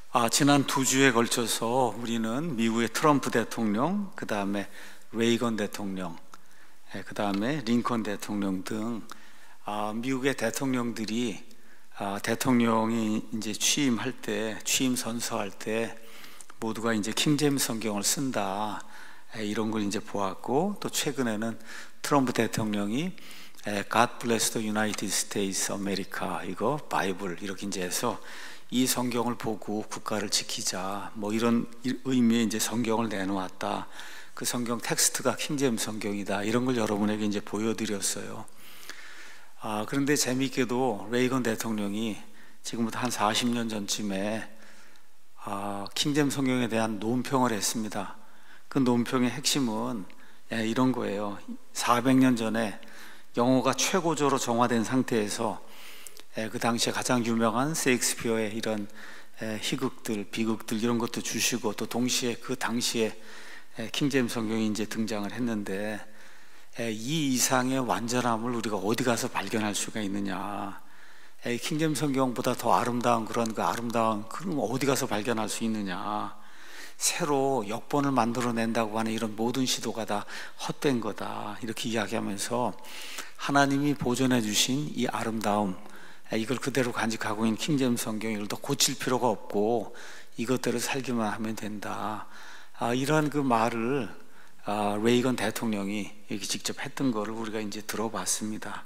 지난 2주에 걸쳐서 우리는 미국의 트럼프 대통령, 그 다음에 레이건 대통령, 그 다음에 링컨 대통령 등 미국의 대통령들이 대통령이 이제 취임할 때, 취임 선서할 때 모두가 이제 킹제임스 성경을 쓴다, 이런 걸 이제 보았고, 또 최근에는 트럼프 대통령이 God bless the United States of America, 이거 바이블 이렇게 이제 해서 이 성경을 보고 국가를 지키자, 뭐 이런 의미의 이제 성경을 내놓았다. 그 성경 텍스트가 킹제임스 성경이다. 이런 걸 여러분에게 이제 보여드렸어요. 그런데 재미있게도 레이건 대통령이 지금부터 한 40년 전쯤에 킹제임스 성경에 대한 논평을 했습니다. 그 논평의 핵심은 이런 거예요. 400년 전에 영어가 최고조로 정화된 상태에서 그 당시에 가장 유명한 셰익스피어의 이런 희극들, 비극들 이런 것도 주시고, 또 동시에 그 당시에 킹제임스 성경이 이제 등장을 했는데, 이 이상의 완전함을 우리가 어디 가서 발견할 수가 있느냐? 킹제임스 성경보다 더 아름다운 그런 그럼 어디 가서 발견할 수 있느냐? 새로 역본을 만들어낸다고 하는 이런 모든 시도가 다 헛된 거다, 이렇게 이야기하면서 하나님이 보존해 주신 이 아름다움, 이걸 그대로 간직하고 있는 킹제임스 성경, 이걸 더 고칠 필요가 없고 이것대로 살기만 하면 된다, 이러한 그 말을 레이건 대통령이 이렇게 직접 했던 거를 우리가 이제 들어봤습니다.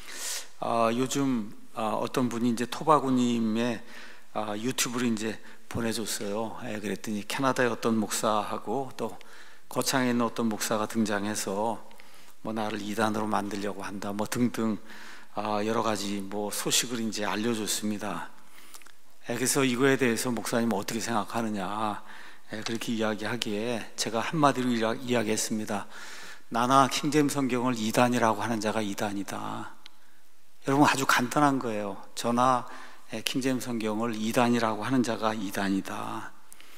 요즘 어떤 분이 이제 토바구님의 유튜브를 이제 보내줬어요. 그랬더니 캐나다의 어떤 목사하고 또 거창에 있는 어떤 목사가 등장해서 뭐 나를 이단으로 만들려고 한다, 뭐 등등 여러 가지 뭐 소식을 이제 알려줬습니다. 그래서 이거에 대해서 목사님 어떻게 생각하느냐, 그렇게 이야기하기에 제가 한마디로 이야기했습니다. 나나 킹제임스 성경을 이단이라고 하는 자가 이단이다. 여러분, 아주 간단한 거예요. 저나 킹제임스 성경을 이단이라고 하는 자가 이단이다.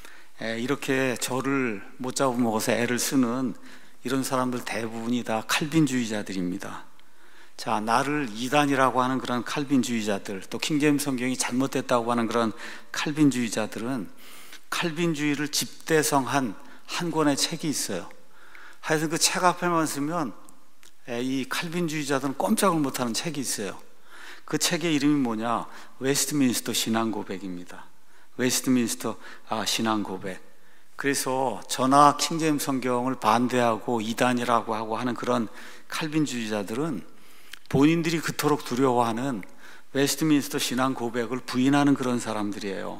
이렇게 저를 못 잡아먹어서 애를 쓰는 이런 사람들 대부분이 다 칼빈주의자들입니다. 자, 나를 이단이라고 하는 그런 칼빈주의자들, 또 킹제임스 성경이 잘못됐다고 하는 그런 칼빈주의자들은 칼빈주의를 집대성한 한 권의 책이 있어요. 하여튼 그 책 앞에만 쓰면 이 칼빈주의자들은 꼼짝을 못하는 책이 있어요. 그 책의 이름이 뭐냐? 웨스트민스터 신앙고백입니다. 웨스트민스터 신앙고백. 그래서 저나 킹제임스 성경을 반대하고 이단이라고 하고 하는 그런 칼빈주의자들은 본인들이 그토록 두려워하는 웨스트민스터 신앙고백을 부인하는 그런 사람들이에요.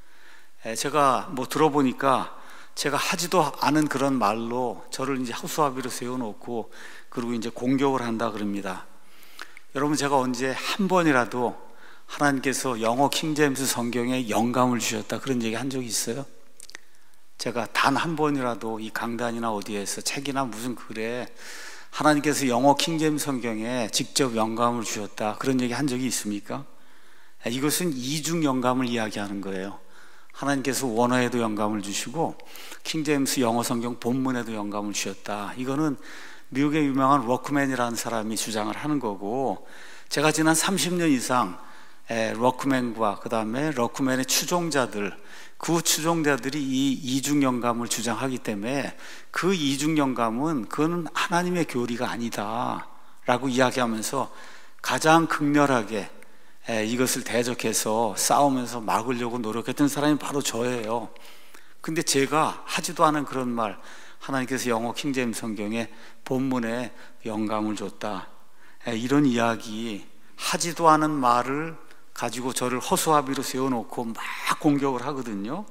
제가 뭐 들어보니까 제가 하지도 않은 그런 말로 저를 이제 허수아비로 세워놓고 그리고 이제 공격을 한다 그럽니다. 여러분, 제가 언제 한 번이라도 하나님께서 영어 킹제임스 성경에 영감을 주셨다 그런 얘기 한 적이 있어요? 제가 단 한 번이라도 이 강단이나 어디에서 책이나 무슨 글에 하나님께서 영어 킹제임스 성경에 직접 영감을 주셨다 그런 얘기 한 적이 있습니까? 이것은 이중 영감을 이야기하는 거예요. 하나님께서 원어에도 영감을 주시고 킹제임스 영어 성경 본문에도 영감을 주셨다. 이거는 미국의 유명한 럭크맨이라는 사람이 주장을 하는 거고, 제가 지난 30년 이상 럭크맨과 그 다음에 럭크맨의 추종자들, 그 추종자들이 이 이중 영감을 주장하기 때문에 그 이중 영감은 그거는 하나님의 교리가 아니다 라고 이야기하면서 가장 극렬하게 이것을 대적해서 싸우면서 막으려고 노력했던 사람이 바로 저예요. 근데 제가 하지도 않은 그런 말, 하나님께서 영어 킹제임스 성경에 본문에 영감을 줬다, 이런 이야기, 하지도 않은 말을 가지고 저를 허수아비로 세워놓고 막 공격을 하거든요.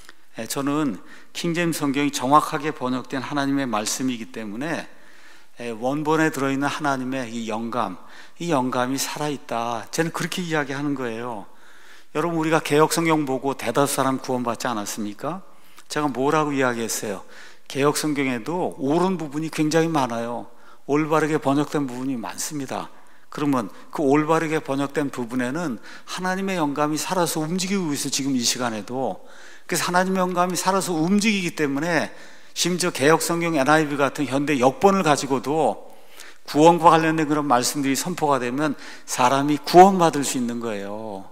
저는 킹제임스 성경이 정확하게 번역된 하나님의 말씀이기 때문에 원본에 들어있는 하나님의 이 영감이 살아있다, 저는 그렇게 이야기하는 거예요. 여러분, 우리가 개역성경 보고 대다수 사람 구원받지 않았습니까? 제가 뭐라고 이야기했어요? 개역성경에도 옳은 부분이 굉장히 많아요. 올바르게 번역된 부분이 많습니다. 그러면 그 올바르게 번역된 부분에는 하나님의 영감이 살아서 움직이고 있어요. 지금 이 시간에도. 그래서 하나님의 영감이 살아서 움직이기 때문에 심지어 개역성경 NIV 같은 현대 역본을 가지고도 구원과 관련된 그런 말씀들이 선포가 되면 사람이 구원받을 수 있는 거예요.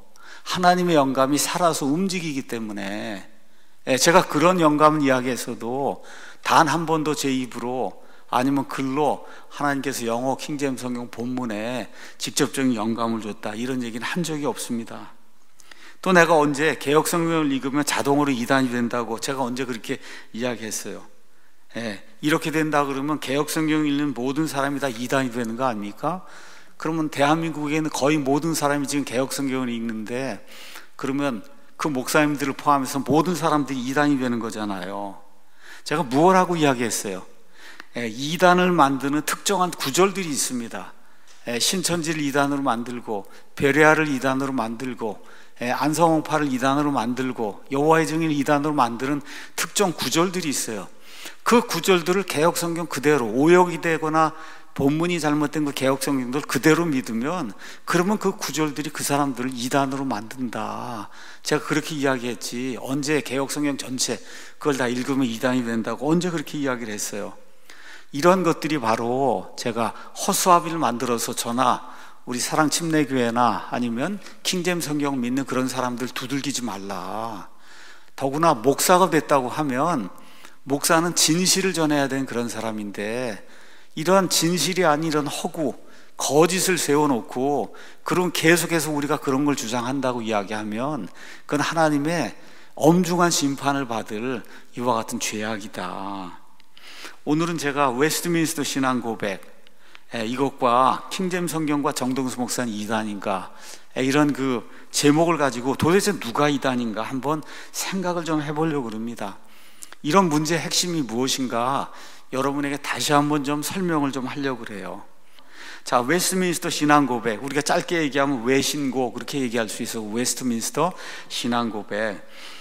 하나님의 영감이 살아서 움직이기 때문에, 제가 그런 영감을 이야기해서도 단 한 번도 제 입으로 아니면 글로 하나님께서 영어 킹제임스 성경 본문에 직접적인 영감을 줬다 이런 얘기는 한 적이 없습니다. 또 내가 언제 개역 성경을 읽으면 자동으로 이단이 된다고 제가 언제 그렇게 이야기했어요? 이렇게 된다 그러면 개역 성경을 읽는 모든 사람이 다 이단이 되는 거 아닙니까? 그러면 대한민국에는 거의 모든 사람이 지금 개역 성경을 읽는데, 그러면 그 목사님들을 포함해서 모든 사람들이 이단이 되는 거잖아요. 제가 무엇하고 이야기했어요? 이단을 만드는 특정한 구절들이 있습니다. 신천지를 이단으로 만들고, 베레아를 이단으로 만들고, 안성홍파를 이단으로 만들고, 여호와의 증인을 이단으로 만드는 특정 구절들이 있어요. 그 구절들을 개역성경 그대로, 오역이 되거나 본문이 잘못된 그 개역성경들 그대로 믿으면, 그러면 그 구절들이 그 사람들을 이단으로 만든다. 제가 그렇게 이야기했지, 언제 개역성경 전체 그걸 다 읽으면 이단이 된다고 언제 그렇게 이야기를 했어요? 이런 것들이 바로 제가 허수아비를 만들어서 저나 우리 사랑 침례교회나 아니면 킹제임스 성경 믿는 그런 사람들 두들기지 말라. 더구나 목사가 됐다고 하면 목사는 진실을 전해야 되는 그런 사람인데, 이러한 진실이 아닌 이런 허구, 거짓을 세워놓고 그런 계속해서 우리가 그런 걸 주장한다고 이야기하면 그건 하나님의 엄중한 심판을 받을 이와 같은 죄악이다. 오늘은 제가 웨스트민스터 신앙 고백, 이것과 킹제임스 성경과 정동수 목사는 이단인가, 이런 그 제목을 가지고 도대체 누가 이단인가 한번 생각을 좀 해보려고 합니다. 이런 문제의 핵심이 무엇인가 여러분에게 다시 한번 좀 설명을 좀 하려고 그래요. 자, 웨스트민스터 신앙 고백, 우리가 짧게 얘기하면 외신고 그렇게 얘기할 수 있어. 웨스트민스터 신앙 고백,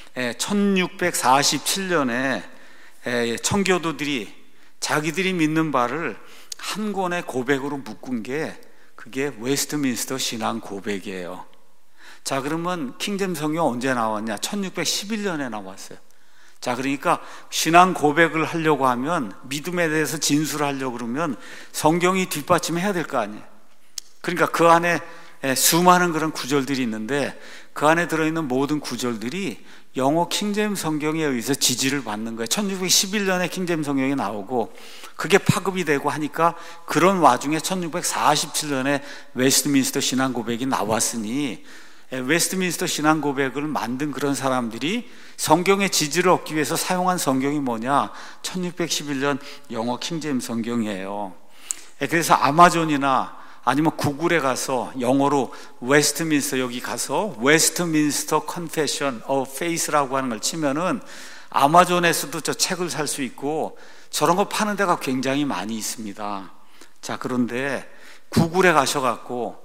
1647년에 청교도들이 자기들이 믿는 바를 한 권의 고백으로 묶은 게 그게 웨스트민스터 신앙 고백이에요. 자, 그러면 킹제임스 성경 언제 나왔냐? 1611년에 나왔어요. 자, 그러니까 신앙 고백을 하려고 하면, 믿음에 대해서 진술을 하려고 그러면 성경이 뒷받침해야 될 거 아니에요. 그러니까 그 안에 수많은 그런 구절들이 있는데, 그 안에 들어있는 모든 구절들이 영어 킹제임스 성경에 의해서 지지를 받는 거예요. 1611년에 킹제임스 성경이 나오고 그게 파급이 되고 하니까, 그런 와중에 1647년에 웨스트민스터 신앙 고백이 나왔으니, 웨스트민스터 신앙 고백을 만든 그런 사람들이 성경의 지지를 얻기 위해서 사용한 성경이 뭐냐? 1611년 영어 킹제임스 성경이에요. 그래서 아마존이나 아니면 구글에 가서 영어로 웨스트민스터, 여기 가서 웨스트민스터 컨페션 오브 페이스라고 하는 걸 치면은 아마존에서도 저 책을 살 수 있고 저런 거 파는 데가 굉장히 많이 있습니다. 자, 그런데 구글에 가셔갖고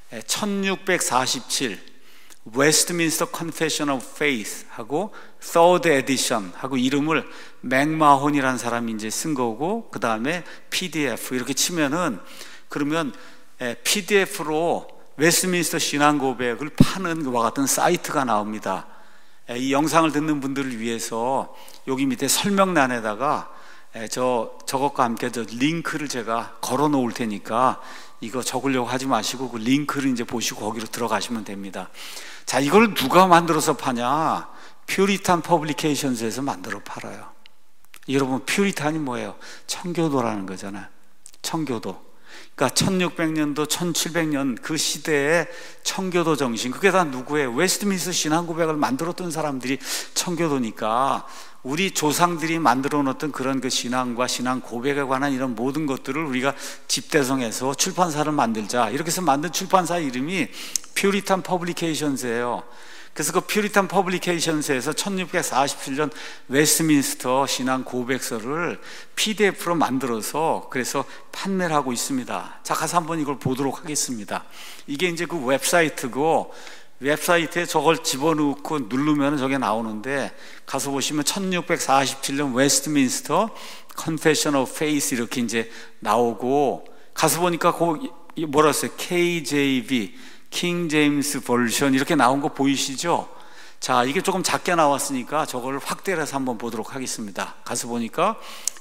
1647 웨스트민스터 컨페션 오브 페이스 하고 third edition 하고 이름을 맥마혼이라는 사람이 이제 쓴 거고, 그 다음에 PDF 이렇게 치면은, 그러면 PDF로 웨스트민스터 신앙 고백을 파는 그와 같은 사이트가 나옵니다. 이 영상을 듣는 분들을 위해서 여기 밑에 설명란에다가 저것과 함께 저 링크를 제가 걸어 놓을 테니까 이거 적으려고 하지 마시고 그 링크를 이제 보시고 거기로 들어가시면 됩니다. 자, 이걸 누가 만들어서 파냐? 퓨리탄 퍼블리케이션스에서 만들어 팔아요. 여러분, 퓨리탄이 뭐예요? 청교도라는 거잖아요. 청교도. 그러니까 1600년도, 1700년 그 시대의 청교도 정신, 그게 다 누구예요? 웨스트민스터 신앙 고백을 만들었던 사람들이 청교도니까, 우리 조상들이 만들어 놓았던 그런 그 신앙과 신앙 고백에 관한 이런 모든 것들을 우리가 집대성해서 출판사를 만들자, 이렇게 해서 만든 출판사 이름이 퓨리탄 퍼블리케이션스예요. 그래서 그 퓨리탄 퍼블리케이션스에서 1647년 웨스트민스터 신앙 고백서를 PDF로 만들어서 그래서 판매를 하고 있습니다. 자, 가서 한번 이걸 보도록 하겠습니다. 이게 이제 그 웹사이트고, 웹사이트에 저걸 집어넣고 누르면 저게 나오는데, 가서 보시면 1647년 웨스트민스터 컨페션 오브 페이스 이렇게 이제 나오고, 가서 보니까 그 뭐라 했어요? KJV 킹 제임스 버전 이렇게 나온 거 보이시죠? 자, 이게 조금 작게 나왔으니까 저걸 확대를 해서 한번 보도록 하겠습니다. 가서 보니까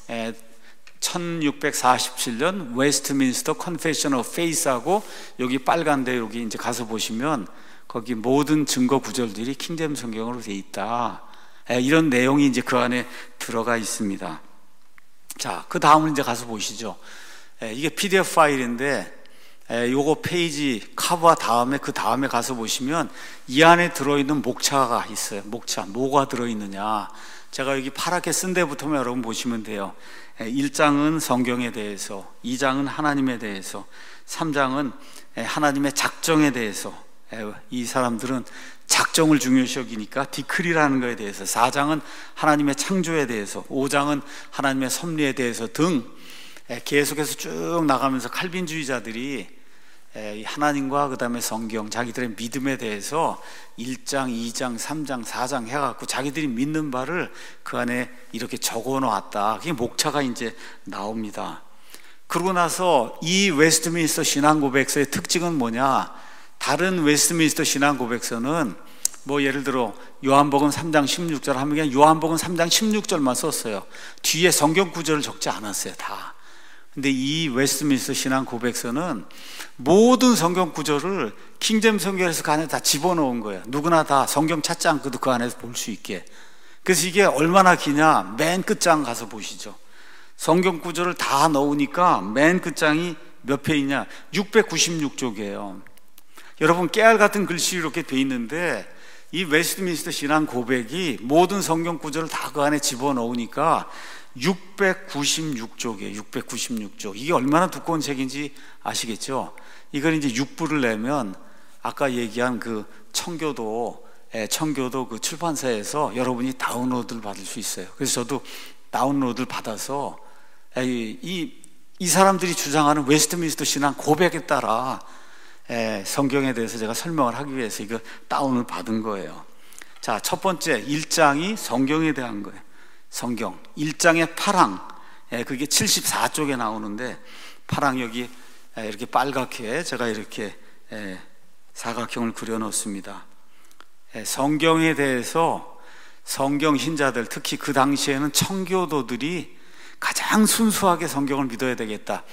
1647년 웨스트민스터 컨페션 오브 페이스하고 여기 빨간데 여기 이제 가서 보시면 거기 모든 증거 구절들이 킹제임스 성경으로 돼 있다. 이런 내용이 이제 그 안에 들어가 있습니다. 자, 그 다음은 이제 가서 보시죠. 이게 PDF 파일인데 요거 페이지 커버 다음에 그 다음에 가서 보시면 이 안에 들어있는 목차가 있어요. 목차, 뭐가 들어있느냐. 제가 여기 파랗게 쓴 데부터만 여러분 보시면 돼요. 1장은 성경에 대해서, 2장은 하나님에 대해서, 3장은 하나님의 작정에 대해서. 이 사람들은 작정을 중요시 여기니까 디크리라는 것에 대해서, 4장은 하나님의 창조에 대해서, 5장은 하나님의 섭리에 대해서 등 계속해서 쭉 나가면서 칼빈주의자들이 하나님과 그 다음에 성경, 자기들의 믿음에 대해서 1장, 2장, 3장, 4장 해갖고 자기들이 믿는 바를 그 안에 이렇게 적어 놓았다. 그게 목차가 이제 나옵니다. 그러고 나서 이 웨스트민스터 신앙고백서의 특징은 뭐냐? 다른 웨스트민스터 신앙고백서는 뭐 예를 들어 요한복음 3장 16절 하면 그냥 요한복음 3장 16절만 썼어요. 뒤에 성경 구절을 적지 않았어요, 다. 근데 이 웨스트민스터 신앙 고백서는 모든 성경 구절을 킹제임스 성경에서 그 안에 다 집어넣은 거예요. 누구나 다 성경 찾지 않고도 그 안에서 볼 수 있게. 그래서 이게 얼마나 기냐? 맨 끝장 가서 보시죠. 성경 구절을 다 넣으니까 맨 끝장이 몇 페이지냐? 696쪽이에요. 여러분, 깨알 같은 글씨 이렇게 돼 있는데 이 웨스트민스터 신앙 고백이 모든 성경 구절을 다 그 안에 집어넣으니까 696쪽이에요. 696쪽. 이게 얼마나 두꺼운 책인지 아시겠죠? 이걸 이제 6부를 내면 아까 얘기한 그 청교도 그 출판사에서 여러분이 다운로드를 받을 수 있어요. 그래서 저도 다운로드를 받아서 이 사람들이 주장하는 웨스트민스터 신앙 고백에 따라 성경에 대해서 제가 설명을 하기 위해서 이거 다운을 받은 거예요. 자, 첫 번째 1장이 성경에 대한 거예요. 성경 1장의 파랑, 그게 74쪽에 나오는데 파랑 여기 이렇게 빨갛게 제가 이렇게 사각형을 그려 놓습니다. 성경에 대해서 성경 신자들, 특히 그 당시에는 청교도들이 가장 순수하게 성경을 믿어야 되겠다.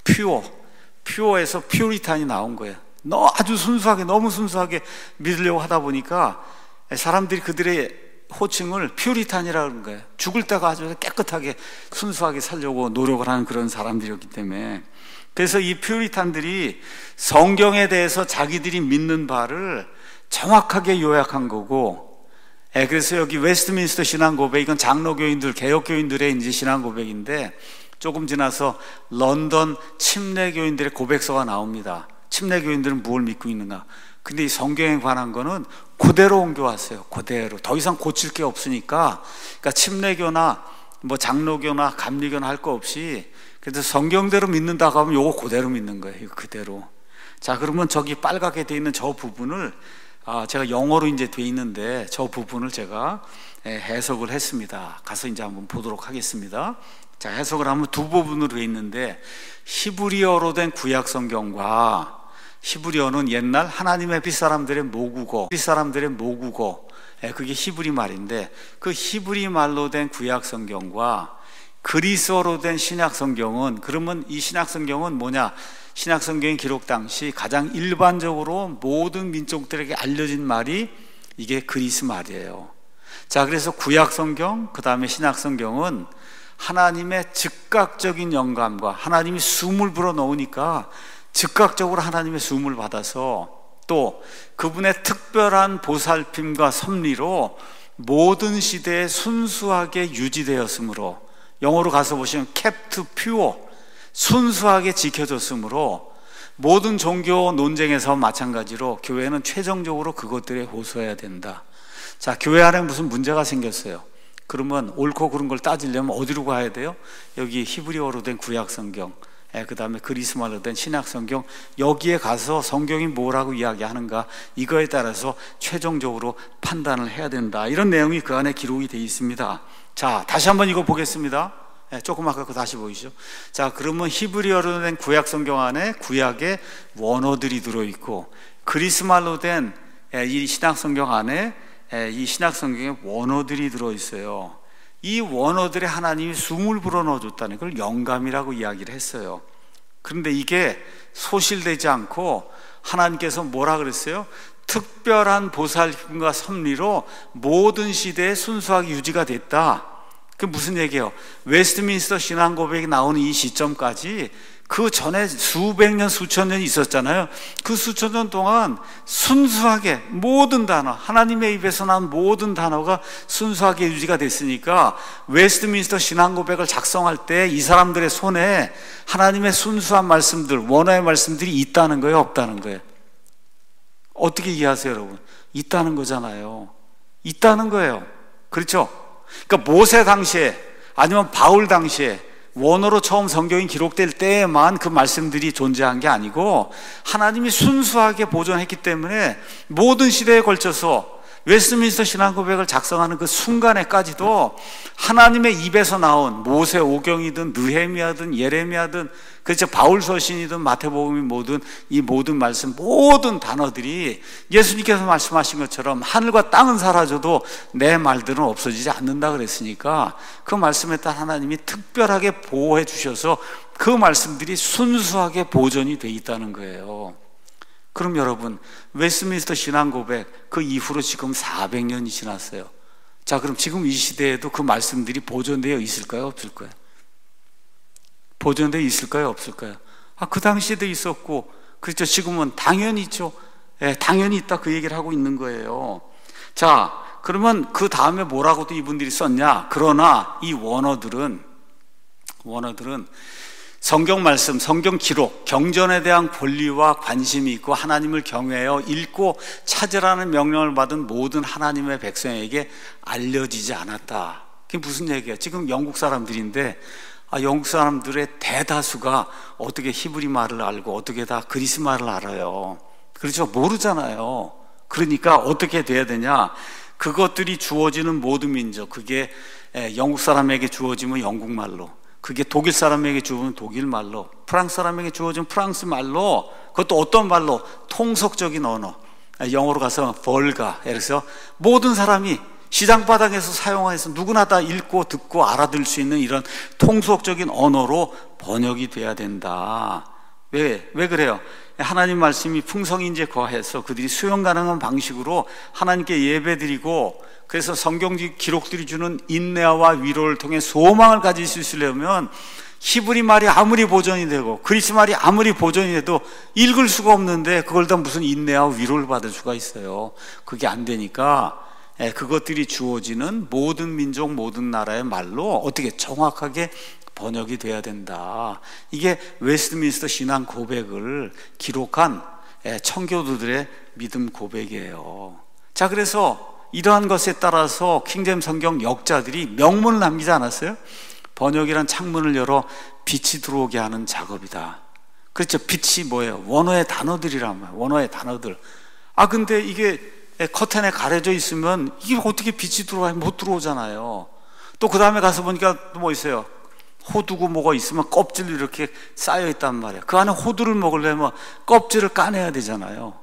퓨어에서 퓨리탄이 나온 거예요. 아주 순수하게, 너무 순수하게 믿으려고 하다 보니까 사람들이 그들의 호칭을 퓨리탄이라고 하는 거예요. 죽을 때가 아주 깨끗하게 순수하게 살려고 노력을 하는 그런 사람들이었기 때문에. 그래서 이 퓨리탄들이 성경에 대해서 자기들이 믿는 바를 정확하게 요약한 거고, 그래서 여기 웨스트민스터 신앙 고백, 이건 장로교인들, 개혁교인들의 이제 신앙 고백인데 조금 지나서 런던 침례교인들의 고백서가 나옵니다. 침례교인들은 무엇을 믿고 있는가? 근데 이 성경에 관한 거는 그대로 옮겨왔어요. 그대로. 더 이상 고칠 게 없으니까. 그러니까 침례교나 뭐 장로교나 감리교나 할 거 없이 그래서 성경대로 믿는다고 하면 요거 그대로 믿는 거예요. 이거 그대로. 자, 그러면 저기 빨갛게 돼 있는 저 부분을 제가 영어로 이제 돼 있는데 저 부분을 제가 해석을 했습니다. 가서 이제 한번 보도록 하겠습니다. 자, 해석을 하면 두 부분으로 돼 있는데 히브리어로 된 구약 성경과 히브리어는 옛날 하나님의 빗사람들의 모국어, 그게 히브리 말인데 그 히브리 말로 된 구약 성경과 그리스어로 된 신약 성경은, 그러면 이 신약 성경은 뭐냐? 신약 성경의 기록 당시 가장 일반적으로 모든 민족들에게 알려진 말이 이게 그리스 말이에요. 자, 그래서 구약 성경, 그 다음에 신약 성경은 하나님의 즉각적인 영감과 하나님이 숨을 불어넣으니까 즉각적으로 하나님의 숨을 받아서 또 그분의 특별한 보살핌과 섭리로 모든 시대에 순수하게 유지되었으므로, 영어로 가서 보시면 kept pure, 순수하게 지켜졌으므로 모든 종교 논쟁에서 마찬가지로 교회는 최종적으로 그것들에 호소해야 된다. 자, 교회 안에 무슨 문제가 생겼어요. 그러면 옳고 그른 걸 따지려면 어디로 가야 돼요? 여기 히브리어로 된 구약 성경, 그 다음에 그리스 말로 된 신약 성경, 여기에 가서 성경이 뭐라고 이야기하는가, 이거에 따라서 최종적으로 판단을 해야 된다. 이런 내용이 그 안에 기록이 되어 있습니다. 자, 다시 한번 이거 보겠습니다. 조금 아까 거 다시 보이시죠? 자, 그러면 히브리어로 된 구약 성경 안에 구약의 원어들이 들어있고 그리스 말로 된 이 신약 성경 안에 이 신약 성경에 원어들이 들어있어요. 이 원어들에 하나님이 숨을 불어넣어줬다는 걸 영감이라고 이야기를 했어요. 그런데 이게 소실되지 않고 하나님께서 뭐라 그랬어요? 특별한 보살핌과 섭리로 모든 시대에 순수하게 유지가 됐다. 그게 무슨 얘기예요? 웨스트민스터 신앙 고백이 나오는 이 시점까지 그 전에 수백 년, 수천 년이 있었잖아요. 그 수천 년 동안 순수하게 모든 단어, 하나님의 입에서 나온 모든 단어가 순수하게 유지가 됐으니까 웨스트민스터 신앙 고백을 작성할 때 이 사람들의 손에 하나님의 순수한 말씀들, 원어의 말씀들이 있다는 거예요, 없다는 거예요? 어떻게 이해하세요, 여러분? 있다는 거잖아요. 있다는 거예요. 그렇죠? 그러니까 모세 당시에 아니면 바울 당시에 원어로 처음 성경이 기록될 때에만 그 말씀들이 존재한 게 아니고 하나님이 순수하게 보존했기 때문에 모든 시대에 걸쳐서 웨스트민스터 신앙 고백을 작성하는 그 순간에까지도 하나님의 입에서 나온 모세 오경이든 느헤미야든 예레미야든 그렇죠, 바울 서신이든 마태복음이 뭐든 이 모든 말씀, 모든 단어들이 예수님께서 말씀하신 것처럼 하늘과 땅은 사라져도 내 말들은 없어지지 않는다 그랬으니까 그 말씀에 따라 하나님이 특별하게 보호해 주셔서 그 말씀들이 순수하게 보존이 돼 있다는 거예요. 그럼 여러분, 웨스트민스터 신앙 고백 그 이후로 지금 400년이 지났어요. 자, 그럼 지금 이 시대에도 그 말씀들이 보존되어 있을까요, 없을까요? 보존되어 있을까요, 없을까요? 그 당시에도 있었고, 그렇죠. 지금은 당연히 있죠. 예, 당연히 있다 그 얘기를 하고 있는 거예요. 자, 그러면 그 다음에 뭐라고도 이분들이 썼냐? 그러나 이 원어들은 성경 말씀, 성경 기록, 경전에 대한 권리와 관심이 있고 하나님을 경외하여 읽고 찾으라는 명령을 받은 모든 하나님의 백성에게 알려지지 않았다. 그게 무슨 얘기야? 지금 영국 사람들인데 영국 사람들의 대다수가 어떻게 히브리 말을 알고 어떻게 다 그리스 말을 알아요? 그렇죠? 모르잖아요. 그러니까 어떻게 돼야 되냐? 그것들이 주어지는 모든 민족, 그게 영국 사람에게 주어지면 영국말로, 그게 독일 사람에게 주어지면 독일말로, 프랑스 사람에게 주어지면 프랑스 말로, 그것도 어떤 말로? 통속적인 언어. 영어로 가서 벌가. 그래서 모든 사람이 시장바닥에서 사용해서 누구나 다 읽고 듣고 알아들 수 있는 이런 통속적인 언어로 번역이 돼야 된다. 왜 그래요? 하나님 말씀이 풍성인지에 거해서 그들이 수용 가능한 방식으로 하나님께 예배드리고, 그래서 성경 기록들이 주는 인내와 위로를 통해 소망을 가질 수 있으려면 히브리 말이 아무리 보존이 되고 그리스 말이 아무리 보존이 돼도 읽을 수가 없는데 그걸 다 무슨 인내와 위로를 받을 수가 있어요. 그게 안 되니까 그것들이 주어지는 모든 민족, 모든 나라의 말로 어떻게 정확하게 번역이 돼야 된다. 이게 웨스트민스터 신앙 고백을 기록한 청교도들의 믿음 고백이에요. 자, 그래서 이러한 것에 따라서 킹제임스 성경 역자들이 명문을 남기지 않았어요? 번역이란 창문을 열어 빛이 들어오게 하는 작업이다. 그렇죠? 빛이 뭐예요? 원어의 단어들이란 말이에요. 원어의 단어들. 근데 이게 커튼에 가려져 있으면 이게 어떻게 빛이 들어와요? 못 들어오잖아요. 또 그 다음에 가서 보니까 또 뭐 있어요? 호두고 뭐가 있으면 껍질이 이렇게 쌓여 있단 말이에요. 그 안에 호두를 먹으려면 껍질을 까내야 되잖아요.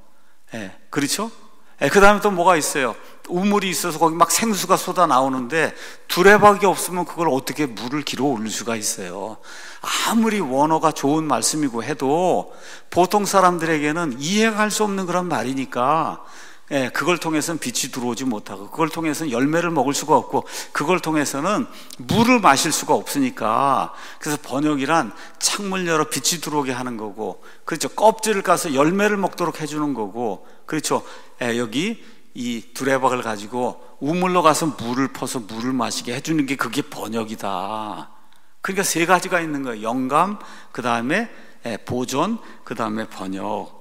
그렇죠? 그 다음에 또 뭐가 있어요? 우물이 있어서 거기 막 생수가 쏟아 나오는데 두레박이 없으면 그걸 어떻게 물을 길어 올릴 수가 있어요? 아무리 원어가 좋은 말씀이고 해도 보통 사람들에게는 이해할 수 없는 그런 말이니까 그걸 통해서는 빛이 들어오지 못하고, 그걸 통해서는 열매를 먹을 수가 없고, 그걸 통해서는 물을 마실 수가 없으니까, 그래서 번역이란 창문을 열어 빛이 들어오게 하는 거고, 그렇죠? 껍질을 까서 열매를 먹도록 해주는 거고, 그렇죠? 여기 이 두레박을 가지고 우물로 가서 물을 퍼서 물을 마시게 해주는 게 그게 번역이다. 그러니까 세 가지가 있는 거예요. 영감, 그 다음에 보존, 그 다음에 번역.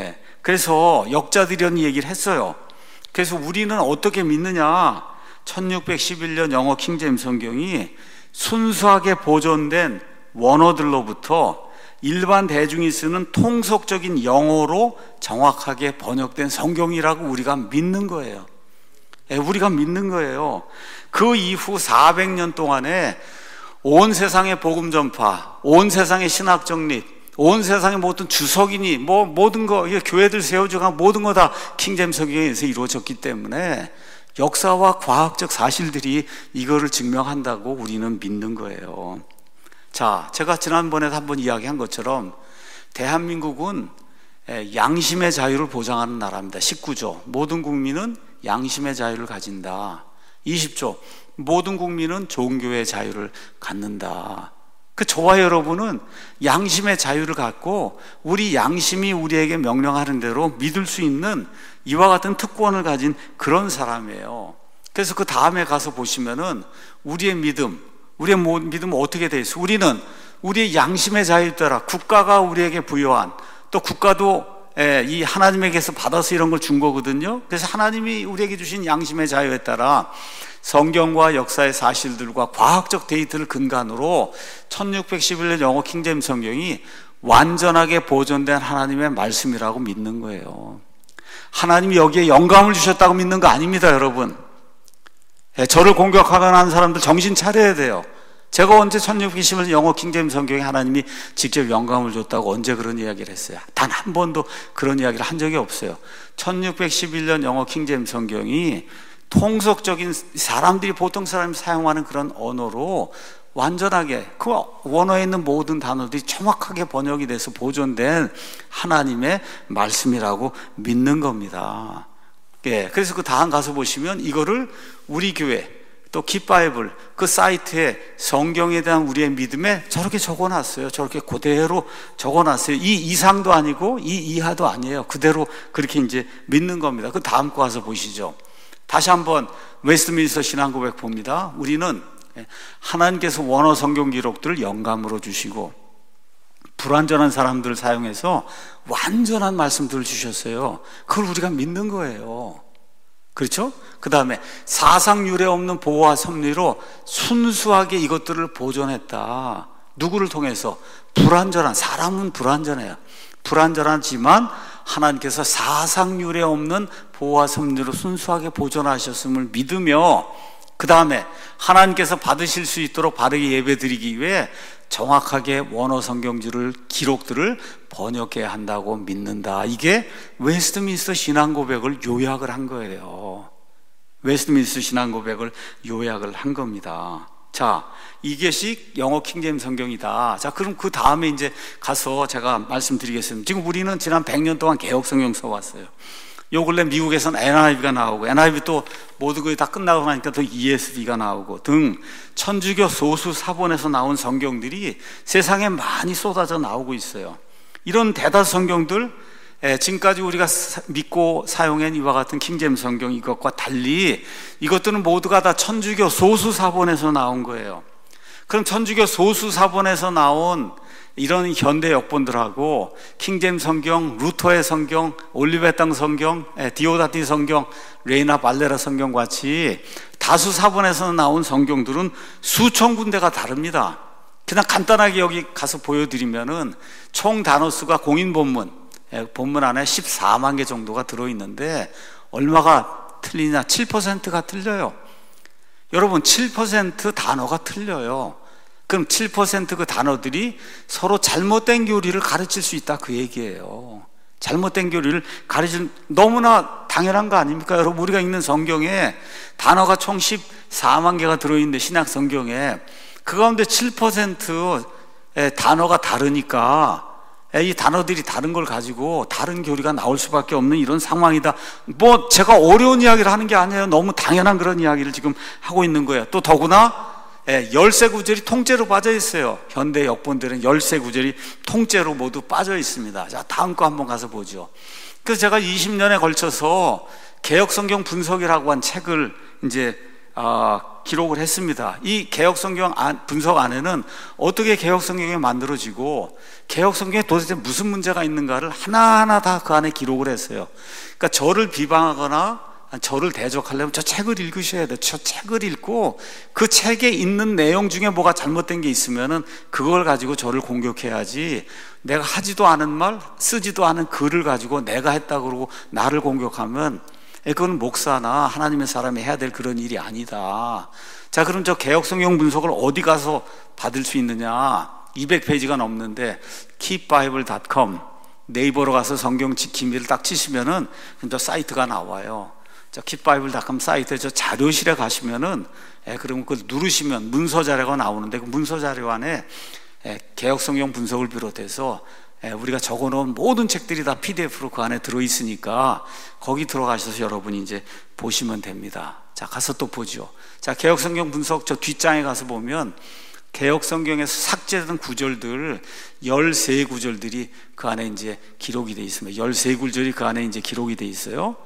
그래서 역자들이 이런 얘기를 했어요. 그래서 우리는 어떻게 믿느냐? 1611년 영어 킹제임스 성경이 순수하게 보존된 원어들로부터 일반 대중이 쓰는 통속적인 영어로 정확하게 번역된 성경이라고 우리가 믿는 거예요. 우리가 믿는 거예요. 그 이후 400년 동안에 온 세상의 복음 전파, 온 세상의 신학 정립, 온 세상의 모든 주석이니 모든 거, 교회들 세워주고 모든 거 다 킹제임스 성경에서 이루어졌기 때문에 역사와 과학적 사실들이 이거를 증명한다고 우리는 믿는 거예요. 자, 제가 지난번에도 한번 이야기한 것처럼 대한민국은 양심의 자유를 보장하는 나라입니다. 19조, 모든 국민은 양심의 자유를 가진다. 20조, 모든 국민은 종교의 자유를 갖는다. 저와 여러분은 양심의 자유를 갖고 우리 양심이 우리에게 명령하는 대로 믿을 수 있는 이와 같은 특권을 가진 그런 사람이에요. 그래서 그 다음에 가서 보시면은 우리의 믿음은 어떻게 돼 있어? 우리는 우리의 양심의 자유에 따라 국가가 우리에게 부여한, 또 국가도 이 하나님에게서 받아서 이런 걸 준 거거든요. 그래서 하나님이 우리에게 주신 양심의 자유에 따라 성경과 역사의 사실들과 과학적 데이터를 근간으로 1611년 영어 킹제임스 성경이 완전하게 보존된 하나님의 말씀이라고 믿는 거예요. 하나님이 여기에 영감을 주셨다고 믿는 거 아닙니다, 여러분. 저를 공격하거나 하는 사람들 정신 차려야 돼요. 제가 언제 1611년 영어 킹제임스 성경에 하나님이 직접 영감을 줬다고 언제 그런 이야기를 했어요? 단 한 번도 그런 이야기를 한 적이 없어요. 1611년 영어 킹제임스 성경이 통속적인, 사람들이 보통 사람이 사용하는 그런 언어로 완전하게 그 원어에 있는 모든 단어들이 정확하게 번역이 돼서 보존된 하나님의 말씀이라고 믿는 겁니다. 그래서 그 다음 가서 보시면 이거를 우리 교회 또 깃바이블 그 사이트에 성경에 대한 우리의 믿음에 저렇게 적어놨어요. 저렇게 그대로 적어놨어요. 이 이상도 아니고 이 이하도 아니에요. 그대로 그렇게 이제 믿는 겁니다. 그 다음 거 가서 보시죠. 다시 한번 웨스트민스터 신앙고백 봅니다. 우리는 하나님께서 원어 성경 기록들을 영감으로 주시고 불완전한 사람들을 사용해서 완전한 말씀들을 주셨어요. 그걸 우리가 믿는 거예요. 그렇죠? 그 다음에 사상 유례 없는 보호와 섭리로 순수하게 이것들을 보존했다. 누구를 통해서? 불완전한, 사람은 불완전해요. 불완전하지만 하나님께서 사상 유례 없는 보호와 섭리로 순수하게 보존하셨음을 믿으며, 그 다음에 하나님께서 받으실 수 있도록 바르게 예배드리기 위해 정확하게 원어 성경지를 기록들을 번역해야 한다고 믿는다. 이게 웨스트민스터 신앙고백을 요약을 한 거예요. 웨스트민스터 신앙고백을 요약을 한 겁니다. 자, 이것이 영어 킹제임스 성경이다. 자, 그럼 그 다음에 이제 가서 제가 말씀드리겠습니다. 지금 우리는 지난 100년 동안 개혁 성경 써왔어요. 요 근래 미국에서는 NIV가 나오고, NIV 또 모든 것이 다 끝나고 나니까 또 ESV가 나오고 등 천주교 소수 사본에서 나온 성경들이 세상에 많이 쏟아져 나오고 있어요. 이런 대다수 성경들, 지금까지 우리가 믿고 사용한 이와 같은 킹제임스 성경 이것과 달리 이것들은 모두가 다 천주교 소수 사본에서 나온 거예요. 그럼 천주교 소수 사본에서 나온 이런 현대 역본들하고 킹제임스 성경, 루터의 성경, 올리베땅 성경, 디오다티 성경, 레이나 발레라 성경 같이 다수 사본에서 나온 성경들은 수천 군데가 다릅니다. 그냥 간단하게 여기 가서 보여드리면은 총 단어수가 공인 본문 안에 14만 개 정도가 들어있는데 얼마가 틀리냐? 7%가 틀려요. 여러분, 7% 단어가 틀려요. 그럼 7% 그 단어들이 서로 잘못된 교리를 가르칠 수 있다, 그 얘기예요. 잘못된 교리를 가르칠, 너무나 당연한 거 아닙니까? 여러분, 우리가 읽는 성경에 단어가 총 14만 개가 들어있는데, 신약 성경에 그 가운데 7%의 단어가 다르니까 이 단어들이 다른 걸 가지고 다른 교리가 나올 수밖에 없는 이런 상황이다. 뭐 제가 어려운 이야기를 하는 게 아니에요. 너무 당연한 그런 이야기를 지금 하고 있는 거예요. 또 더구나 열세 구절이 통째로 빠져 있어요. 현대 역본들은 열세 구절이 통째로 모두 빠져 있습니다. 자, 다음 거 한번 가서 보죠. 그래서 제가 20년에 걸쳐서 개혁 성경 분석이라고 한 책을 이제 기록을 했습니다. 이 개혁 성경 분석 안에는 어떻게 개혁 성경이 만들어지고 개혁 성경에 도대체 무슨 문제가 있는가를 하나하나 다 그 안에 기록을 했어요. 그러니까 저를 비방하거나 저를 대적하려면 저 책을 읽으셔야 돼요. 저 책을 읽고 그 책에 있는 내용 중에 뭐가 잘못된 게 있으면은 그걸 가지고 저를 공격해야지, 내가 하지도 않은 말, 쓰지도 않은 글을 가지고 내가 했다고 그러고 나를 공격하면 그건 목사나 하나님의 사람이 해야 될 그런 일이 아니다. 자, 그럼 저 개혁성경 분석을 어디 가서 받을 수 있느냐? 200페이지가 넘는데 keepbible.com 네이버로 가서 성경 지킴이를 딱 치시면은 저 사이트가 나와요. 자, keepbible.com 사이트에 저 자료실에 가시면은 그러면 그걸 누르시면 문서 자료가 나오는데 그 문서 자료 안에 개혁성경 분석을 비롯해서 우리가 적어놓은 모든 책들이 다 PDF로 그 안에 들어있으니까 거기 들어가셔서 여러분이 이제 보시면 됩니다. 자, 가서 또 보죠. 자, 개역성경 분석 저 뒷장에 가서 보면 개역성경에서 삭제된 구절들 13구절들이 그 안에 이제 기록이 되어 있습니다. 13구절이 그 안에 이제 기록이 되어 있어요.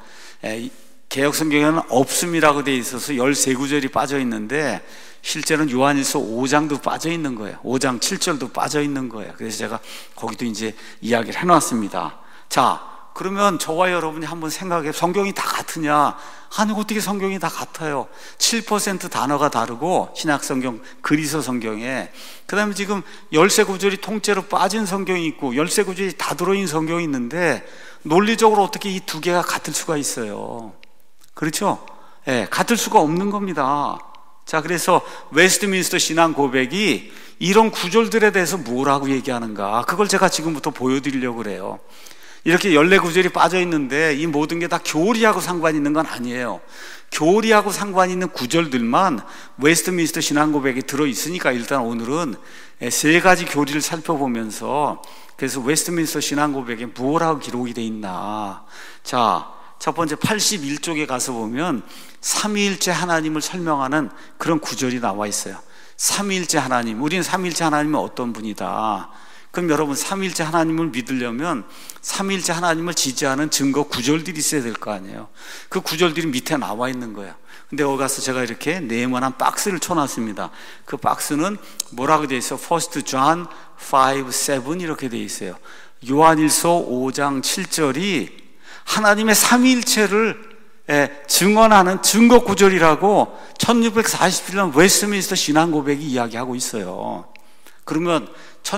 개역성경에는 없음이라고 되어 있어서 13구절이 빠져 있는데 실제로는 요한일서 5장도 빠져 있는 거예요. 5장 7절도 빠져 있는 거예요. 그래서 제가 거기도 이제 이야기를 해놨습니다. 자, 그러면 저와 여러분이 한번 생각해, 성경이 다 같으냐? 아니, 어떻게 성경이 다 같아요? 7% 단어가 다르고 신약성경, 그리스 성경에, 그 다음에 지금 13구절이 통째로 빠진 성경이 있고 13구절이 다 들어있는 성경이 있는데 논리적으로 어떻게 이 두 개가 같을 수가 있어요? 그렇죠? 같을 수가 없는 겁니다. 자, 그래서 웨스트민스터 신앙 고백이 이런 구절들에 대해서 뭐라고 얘기하는가, 그걸 제가 지금부터 보여드리려고 그래요. 이렇게 14구절이 빠져 있는데 이 모든 게 다 교리하고 상관 있는 건 아니에요. 교리하고 상관 있는 구절들만 웨스트민스터 신앙 고백에 들어있으니까 일단 오늘은 3가지 교리를 살펴보면서, 그래서 웨스트민스터 신앙 고백에 뭐라고 기록이 돼 있나. 자, 첫 번째 81쪽에 가서 보면 삼위일체 하나님을 설명하는 그런 구절이 나와 있어요. 삼위일체 하나님, 우리는 삼위일체 하나님은 어떤 분이다. 그럼 여러분, 삼위일체 하나님을 믿으려면 삼위일체 하나님을 지지하는 증거 구절들이 있어야 될 거 아니에요. 그 구절들이 밑에 나와 있는 거예요. 근데 여기 가서 제가 이렇게 네모난 박스를 쳐놨습니다. 그 박스는 뭐라고 되어 있어요? 1 John 5:7 이렇게 되어 있어요. 요한일서 5장 7절이 하나님의 삼위일체를 증언하는 증거 구절이라고 1647년 웨스트민스터 신앙 고백이 이야기하고 있어요. 그러면